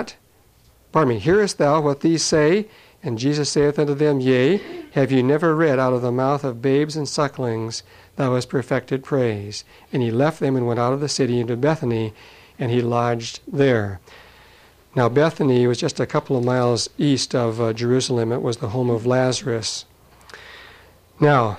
what these say? And Jesus saith unto them, yea, have ye never read, out of the mouth of babes and sucklings thou hast perfected praise? And he left them and went out of the city into Bethany, and he lodged there. Now Bethany was just a couple of miles east of Jerusalem. It was the home of Lazarus. Now,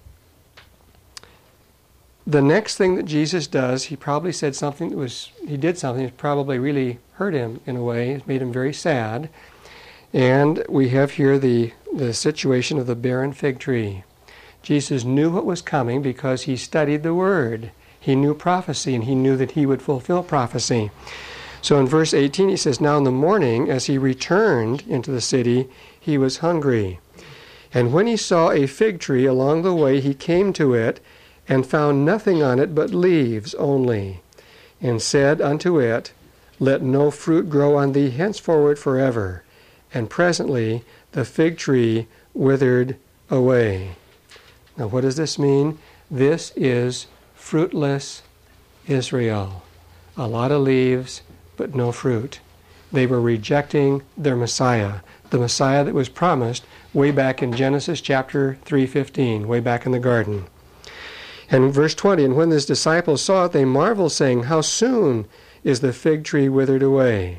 the next thing that Jesus does, he probably said something he did something that probably really hurt him in a way. It made him very sad. And we have here the situation of the barren fig tree. Jesus knew what was coming because he studied the Word. He knew prophecy, and he knew that he would fulfill prophecy. So in verse 18 he says, now in the morning, as he returned into the city, he was hungry. And when he saw a fig tree along the way, he came to it, and found nothing on it but leaves only, and said unto it, let no fruit grow on thee henceforward forever. And presently the fig tree withered away. Now what does this mean? This is fruitless Israel. A lot of leaves, but no fruit. They were rejecting their Messiah, the Messiah that was promised way back in Genesis chapter 3:15, way back in the garden. And verse 20, and when his disciples saw it, they marveled, saying, how soon is the fig tree withered away?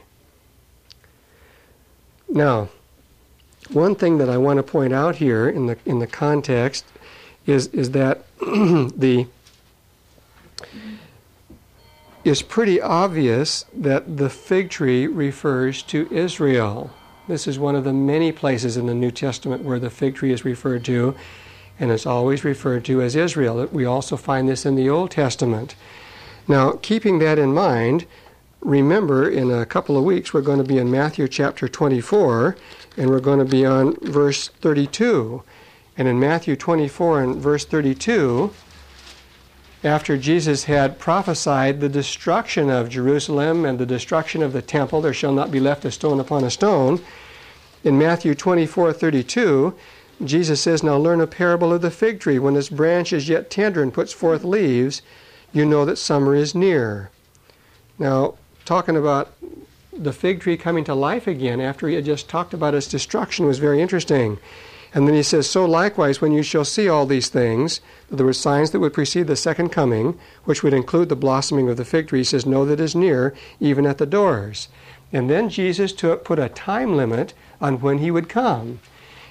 Now, one thing that I want to point out here in the context is that it's pretty obvious that the fig tree refers to Israel. This is one of the many places in the New Testament where the fig tree is referred to, and it's always referred to as Israel. We also find this in the Old Testament. Now, keeping that in mind, remember in a couple of weeks we're going to be in Matthew chapter 24, and we're going to be on verse 32. And in Matthew 24 and verse 32, after Jesus had prophesied the destruction of Jerusalem and the destruction of the temple, there shall not be left a stone upon a stone. In Matthew 24:32, Jesus says, now learn a parable of the fig tree. When its branch is yet tender and puts forth leaves, you know that summer is near. Now, talking about the fig tree coming to life again after he had just talked about its destruction was very interesting. And then he says, so likewise, when you shall see all these things, there were signs that would precede the second coming, which would include the blossoming of the fig tree. He says, know that is near, even at the doors. And then Jesus put a time limit on when he would come.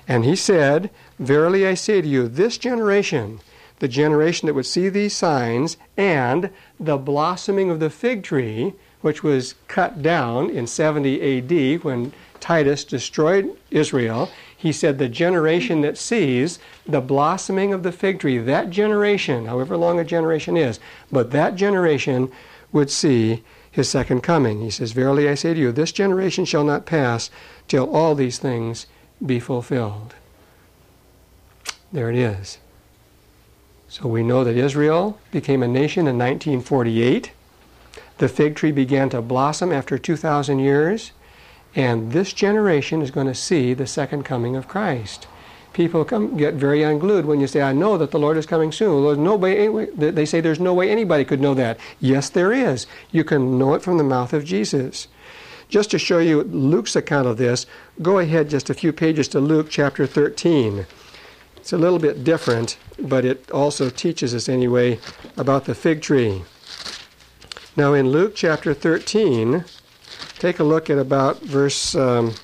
And he said, Verily I say to you, this generation, the generation that would see these signs, and the blossoming of the fig tree, which was cut down in 70 A.D. when Titus destroyed Israel, he said the generation that sees the blossoming of the fig tree, that generation, however long a generation is, but that generation would see his second coming. He says, Verily I say to you, this generation shall not pass till all these things be fulfilled. There it is. So we know that Israel became a nation in 1948. The fig tree began to blossom after 2,000 years. And this generation is going to see the second coming of Christ. People get very unglued when you say, I know that the Lord is coming soon. There's no way, they say there's no way anybody could know that. Yes, there is. You can know it from the mouth of Jesus. Just to show you Luke's account of this, go ahead just a few pages to Luke chapter 13. It's a little bit different, but it also teaches us anyway about the fig tree. Now in Luke chapter 13, take a look at about verse,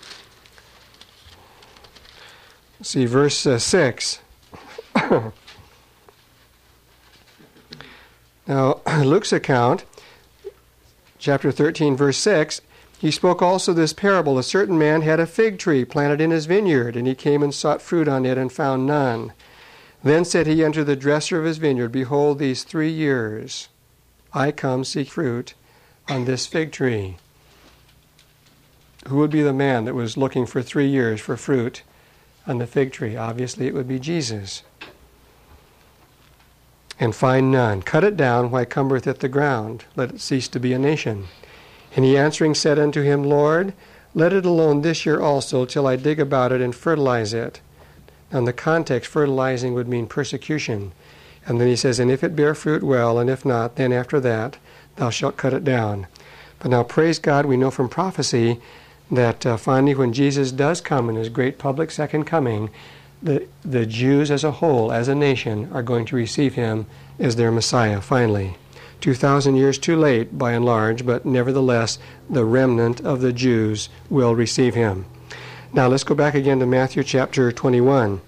verse 6. Now, Luke's account, chapter 13, verse 6, he spoke also this parable. A certain man had a fig tree planted in his vineyard, and he came and sought fruit on it and found none. Then said he unto the dresser of his vineyard, Behold, these 3 years I come seek fruit on this fig tree. Who would be the man that was looking for 3 years for fruit on the fig tree? Obviously, it would be Jesus. And find none. Cut it down, why cumbereth it the ground? Let it cease to be a nation. And he answering said unto him, Lord, let it alone this year also, till I dig about it and fertilize it. Now in the context, fertilizing would mean persecution. And then he says, and if it bear fruit, well, and if not, then after that thou shalt cut it down. But now praise God, we know from prophecy that finally when Jesus does come in his great public second coming, the Jews as a whole, as a nation, are going to receive him as their Messiah, finally. 2,000 years too late, by and large, but nevertheless, the remnant of the Jews will receive him. Now let's go back again to Matthew chapter 21.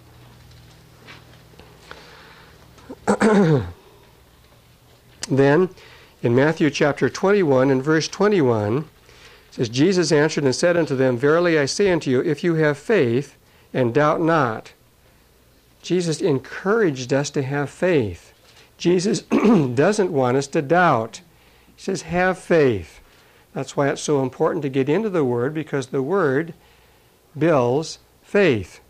Then, in Matthew chapter 21 and verse 21, it says, Jesus answered and said unto them, Verily I say unto you, if you have faith and doubt not. Jesus encouraged us to have faith. Jesus doesn't want us to doubt. He says, have faith. That's why it's so important to get into the Word, because the Word builds faith.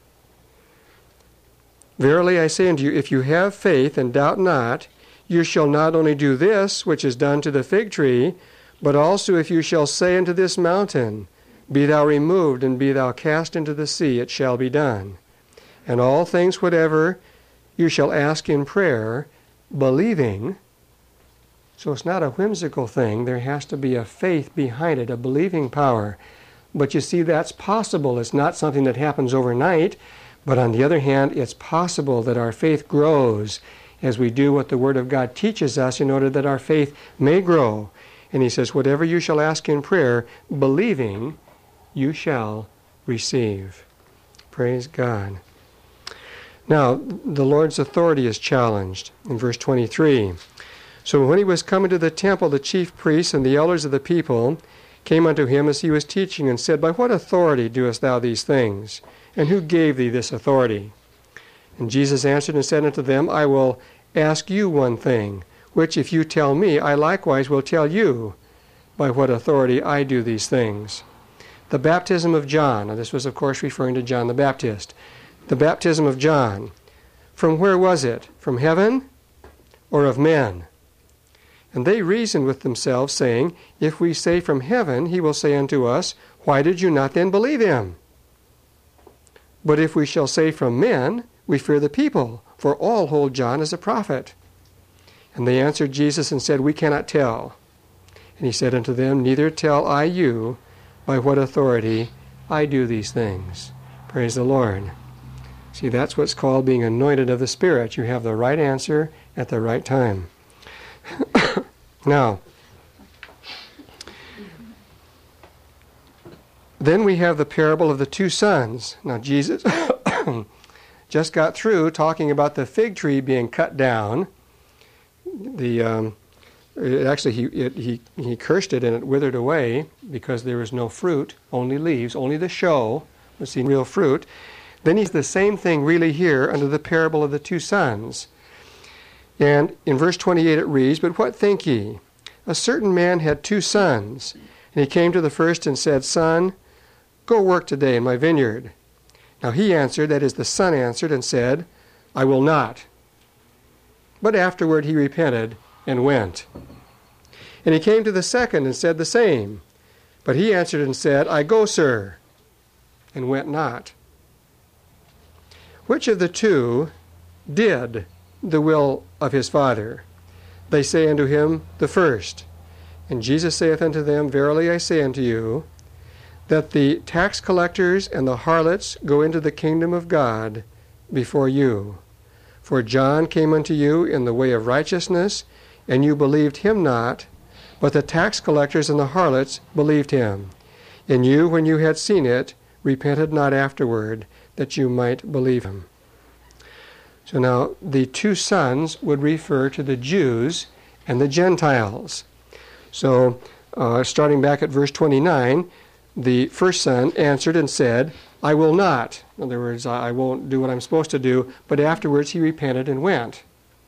Verily I say unto you, if you have faith and doubt not, you shall not only do this which is done to the fig tree, but also if you shall say unto this mountain, Be thou removed, and be thou cast into the sea, it shall be done. And all things whatever you shall ask in prayer, believing. So it's not a whimsical thing. There has to be a faith behind it, a believing power. But you see, that's possible. It's not something that happens overnight. But on the other hand, it's possible that our faith grows as we do what the Word of God teaches us in order that our faith may grow. And he says, whatever you shall ask in prayer, believing, you shall receive. Praise God. Now, the Lord's authority is challenged in verse 23. So when he was come into the temple, the chief priests and the elders of the people came unto him as he was teaching, and said, By what authority doest thou these things? And who gave thee this authority? And Jesus answered and said unto them, I will ask you one thing, which if you tell me, I likewise will tell you by what authority I do these things. The baptism of John, now this was of course referring to John the Baptist. The baptism of John, from where was it? From heaven or of men? And they reasoned with themselves, saying, If we say from heaven, he will say unto us, Why did you not then believe him? But if we shall say from men, we fear the people, for all hold John as a prophet. And they answered Jesus and said, We cannot tell. And he said unto them, Neither tell I you by what authority I do these things. Praise the Lord. See, that's what's called being anointed of the Spirit. You have the right answer at the right time. Now, then we have the parable of the 2 sons. Now, Jesus just got through talking about the fig tree being cut down. He cursed it and it withered away because there was no fruit, only leaves, only the show was seen real fruit. Then he's the same thing really here under the parable of the two sons. And in verse 28 it reads, "But what think ye? A certain man had 2 sons, and he came to the first and said, Son, go work today in my vineyard. Now he answered," that is, the son answered and said, "I will not." But afterward he repented and went. And he came to the second and said the same. But he answered and said, "I go, sir," and went not. Which of the 2 did the will of his father? They say unto him, the first. And Jesus saith unto them, Verily I say unto you, that the tax collectors and the harlots go into the kingdom of God before you. For John came unto you in the way of righteousness, and you believed him not, but the tax collectors and the harlots believed him. And you, when you had seen it, repented not afterward, that you might believe him. So now, the 2 sons would refer to the Jews and the Gentiles. So, starting back at verse 29, the first son answered and said, "I will not." In other words, I won't do what I'm supposed to do, but afterwards he repented and went.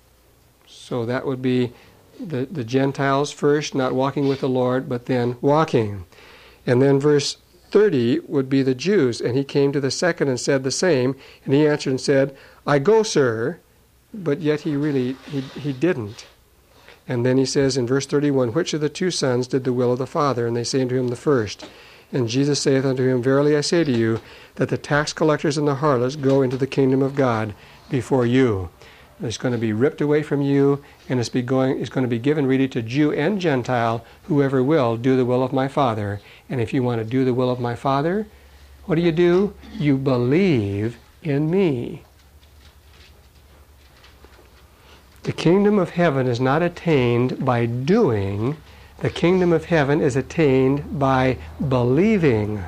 So that would be the Gentiles first, not walking with the Lord, but then walking. And then verse 30 would be the Jews, and he came to the second and said the same, and he answered and said, "I go, sir," but yet he didn't. And then he says in verse 31, "Which of the 2 sons did the will of the Father?" And they say unto him, "The first." And Jesus saith unto him, Verily I say to you, that the tax collectors and the harlots go into the kingdom of God before you. It's going to be ripped away from you, and it's going to be given really to Jew and Gentile, whoever will do the will of my Father. And if you want to do the will of my Father, what do? You believe in me. The kingdom of heaven is not attained by doing. The kingdom of heaven is attained by believing.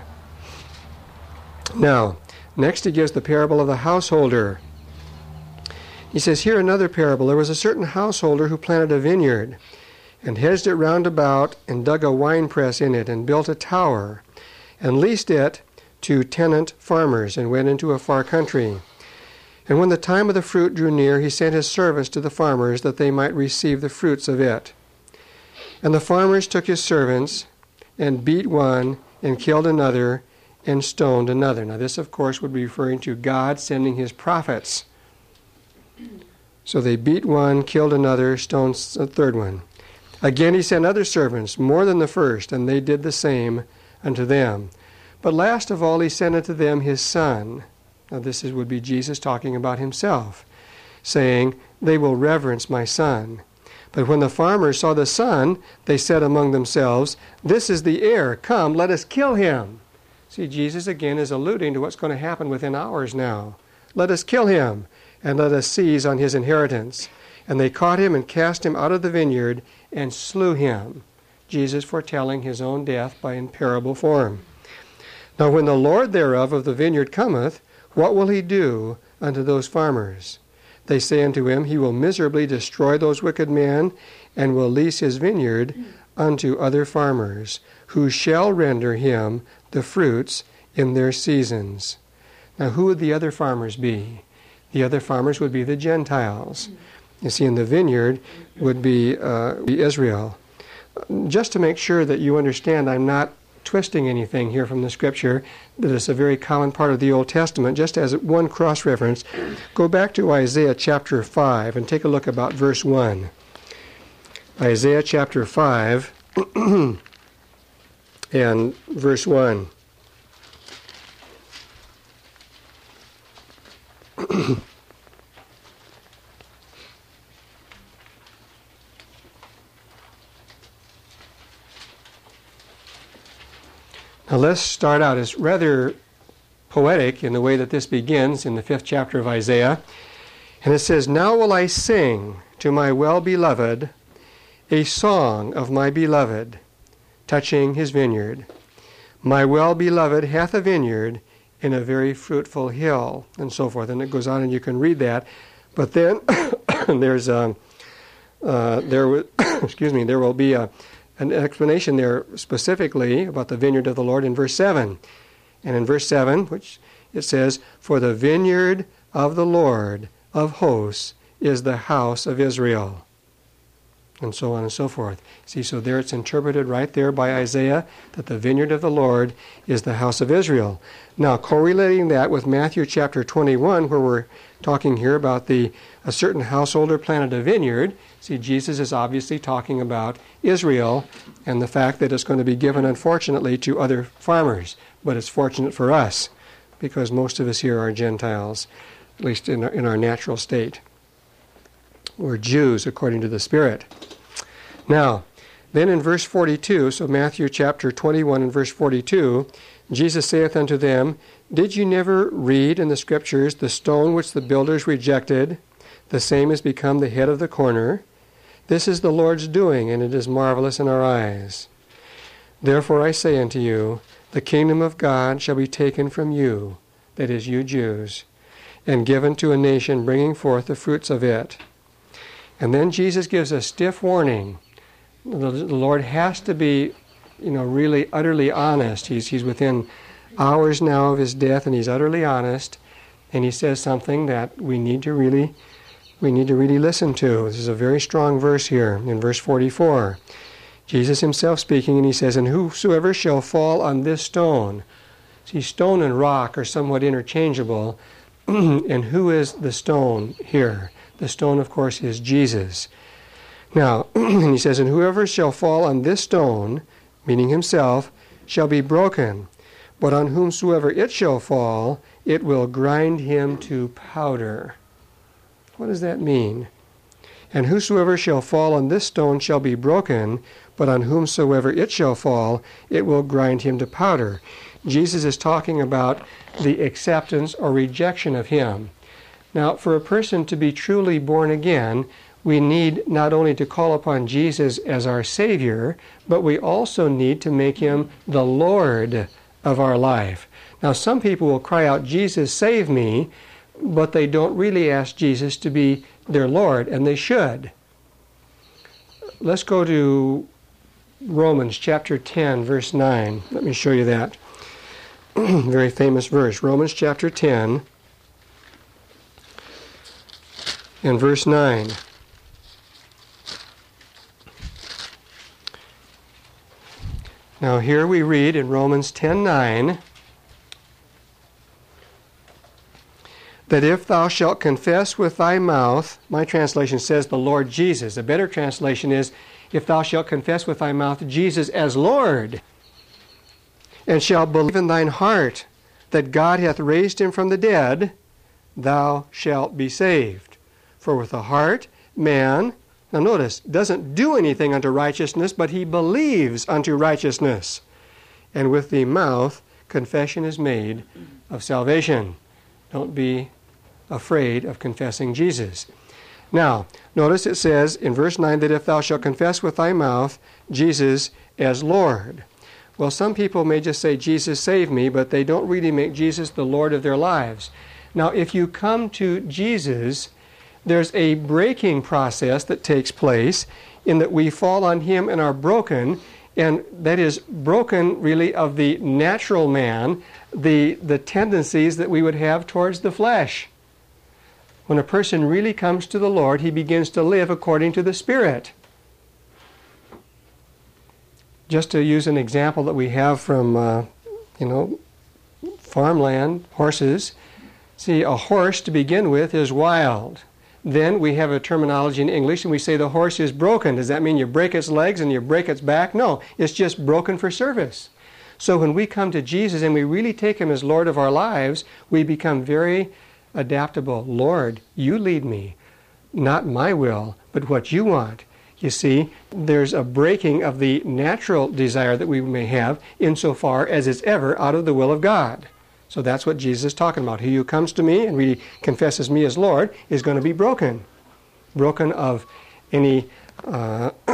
Now, next he gives the parable of the householder. He says, "Here another parable. There was a certain householder who planted a vineyard, and hedged it round about, and dug a winepress in it, and built a tower, and leased it to tenant farmers, and went into a far country. And when the time of the fruit drew near, he sent his servants to the farmers, that they might receive the fruits of it. And the farmers took his servants, and beat one, and killed another, and stoned another." Now this, of course, would be referring to God sending his prophets. So they beat one, killed another, stoned a third one. Again he sent other servants, more than the first, and they did the same unto them. But last of all he sent unto them his son. Now would be Jesus talking about himself, saying, "They will reverence my son." But when the farmers saw the son, they said among themselves, "This is the heir. Come, let us kill him." See, Jesus again is alluding to what's going to happen within hours now. "Let us kill him, and let us seize on his inheritance." And they caught him and cast him out of the vineyard and slew him. Jesus foretelling his own death by in parable form. "Now when the Lord thereof of the vineyard cometh, what will he do unto those farmers? They say unto him, He will miserably destroy those wicked men, and will lease his vineyard unto other farmers, who shall render him the fruits in their seasons." Now who would the other farmers be? The other farmers would be the Gentiles. You see, in the vineyard would be Israel. Just to make sure that you understand, I'm not twisting anything here from the Scripture, that is a very common part of the Old Testament. Just as one cross-reference, go back to Isaiah chapter 5 and take a look about verse 1. Isaiah chapter 5 and verse 1. Now let's start out. It's rather poetic in the way that this begins in the 5th chapter of Isaiah. And it says, "Now will I sing to my well-beloved a song of my beloved, touching his vineyard. My well-beloved hath a vineyard, in a very fruitful hill, and so forth. And it goes on, and you can read that. But then there's there will be an explanation there specifically about the vineyard of the Lord in verse 7. And in verse 7, which it says, "For the vineyard of the Lord of hosts is the house of Israel." And so on and so forth. See, so there it's interpreted right there by Isaiah that the vineyard of the Lord is the house of Israel. Now, correlating that with Matthew chapter 21, where we're talking here about a certain householder planted a vineyard, see, Jesus is obviously talking about Israel and the fact that it's going to be given, unfortunately, to other farmers. But it's fortunate for us, because most of us here are Gentiles, at least in our natural state. We're Jews according to the Spirit. Now, then in verse 42, so Matthew chapter 21 and verse 42, Jesus saith unto them, "Did you never read in the Scriptures, the stone which the builders rejected, the same is become the head of the corner? This is the Lord's doing, and it is marvelous in our eyes. Therefore I say unto you, the kingdom of God shall be taken from you," that is, you Jews, "and given to a nation bringing forth the fruits of it." And then Jesus gives a stiff warning. The Lord has to be, really utterly honest. He's within hours now of his death, and he's utterly honest. And he says something that we need to really listen to. This is a very strong verse here in verse 44. Jesus himself speaking, and he says, "And whosoever shall fall on this stone." See, stone and rock are somewhat interchangeable. And who is the stone here? The stone, of course, is Jesus. Now, he says, "And whoever shall fall on this stone," meaning himself, "shall be broken. But on whomsoever it shall fall, it will grind him to powder." What does that mean? "And whosoever shall fall on this stone shall be broken, but on whomsoever it shall fall, it will grind him to powder." Jesus is talking about the acceptance or rejection of him. Now, for a person to be truly born again, we need not only to call upon Jesus as our Savior, but we also need to make him the Lord of our life. Now, some people will cry out, "Jesus, save me," but they don't really ask Jesus to be their Lord, and they should. Let's go to Romans chapter 10, verse 9. Let me show you that. Very famous verse. Romans chapter 10 and verse 9. Now here we read in Romans 10:9 that if thou shalt confess with thy mouth, my translation says the Lord Jesus. A better translation is, if thou shalt confess with thy mouth Jesus as Lord, and shalt believe in thine heart that God hath raised him from the dead, thou shalt be saved. For with the heart man, now notice, doesn't do anything unto righteousness, but he believes unto righteousness. And with the mouth confession is made of salvation. Don't be afraid of confessing Jesus. Now, notice it says in verse 9 that if thou shalt confess with thy mouth Jesus as Lord. Well, some people may just say, "Jesus, save me," but they don't really make Jesus the Lord of their lives. Now, if you come to Jesus, there's a breaking process that takes place in that we fall on him and are broken, and that is broken really of the natural man, the tendencies that we would have towards the flesh. When a person really comes to the Lord, he begins to live according to the Spirit. Just to use an example that we have from, farmland, horses. See, a horse to begin with is wild. Then we have a terminology in English and we say the horse is broken. Does that mean you break its legs and you break its back? No, it's just broken for service. So when we come to Jesus and we really take him as Lord of our lives, we become very adaptable. "Lord, you lead me. Not my will, but what you want." You see, there's a breaking of the natural desire that we may have insofar as it's ever out of the will of God. So that's what Jesus is talking about. He who comes to me and really confesses me as Lord is going to be broken. Broken of any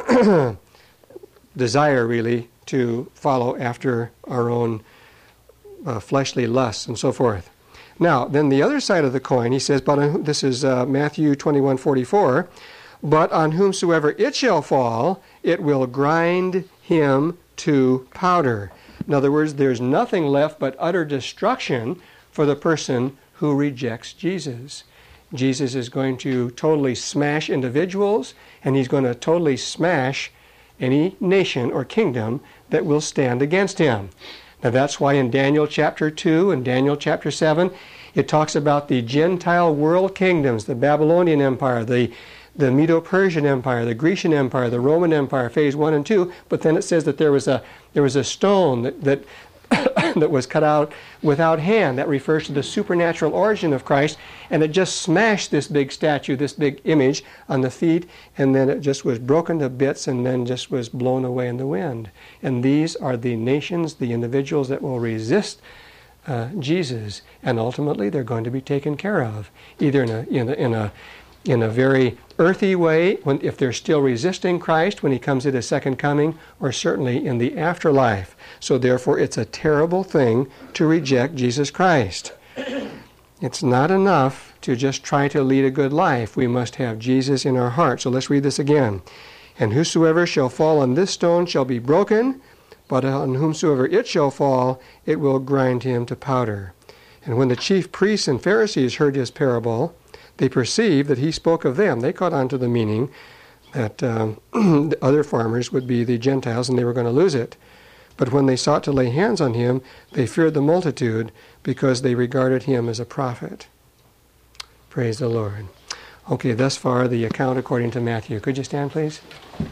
desire, really, to follow after our own fleshly lusts and so forth. Now, then the other side of the coin, he says, but this is Matthew 21:44, but on whomsoever it shall fall, it will grind him to powder. In other words, there's nothing left but utter destruction for the person who rejects Jesus. Jesus is going to totally smash individuals, and he's going to totally smash any nation or kingdom that will stand against him. Now that's why in Daniel chapter 2 and Daniel chapter 7, it talks about the Gentile world kingdoms, the Babylonian Empire, the Medo-Persian Empire, the Grecian Empire, the Roman Empire, phase 1 and 2, but then it says that there was a stone that that was cut out without hand. That refers to the supernatural origin of Christ, and it just smashed this big statue, this big image on the feet, and then it just was broken to bits and then just was blown away in the wind. And these are the nations, the individuals that will resist Jesus, and ultimately they're going to be taken care of, either in a very earthy way, if they're still resisting Christ when he comes at his second coming, or certainly in the afterlife. So therefore, it's a terrible thing to reject Jesus Christ. It's not enough to just try to lead a good life. We must have Jesus in our heart. So let's read this again. And whosoever shall fall on this stone shall be broken, but on whomsoever it shall fall, it will grind him to powder. And when the chief priests and Pharisees heard his parable, they perceived that he spoke of them. They caught on to the meaning that the other farmers would be the Gentiles and they were going to lose it. But when they sought to lay hands on him, they feared the multitude because they regarded him as a prophet. Praise the Lord. Okay, thus far the account according to Matthew. Could you stand, please?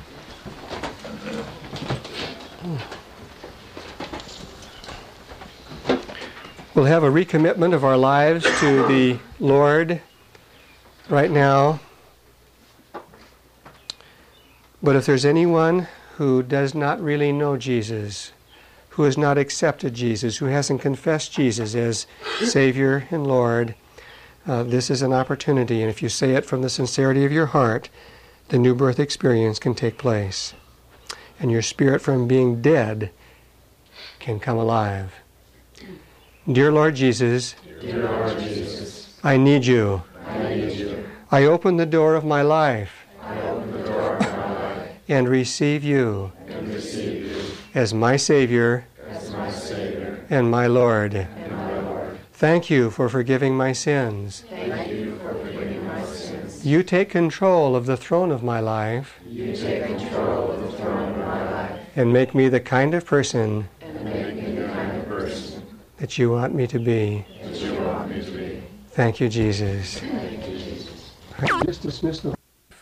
We'll have a recommitment of our lives to the Lord right now. But if there's anyone who does not really know Jesus, who has not accepted Jesus, who hasn't confessed Jesus as Savior and Lord, this is an opportunity. And if you say it from the sincerity of your heart, the new birth experience can take place. And your spirit from being dead can come alive. Dear Lord Jesus, I need you. I open the door of my life and receive you as my Savior and my Lord. Thank you for forgiving my sins. You take control of the throne of my life and make me the kind of person that you want me to be. Thank you, Jesus. I just dismiss the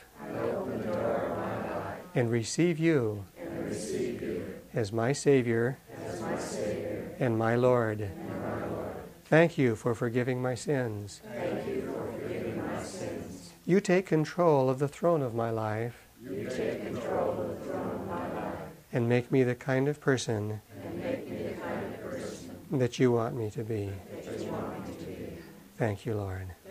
and receive you as my Savior and my Lord. Thank you for forgiving my sins. You take control of the throne of my life and make me the kind of person that you want me to be. Thank you, Lord.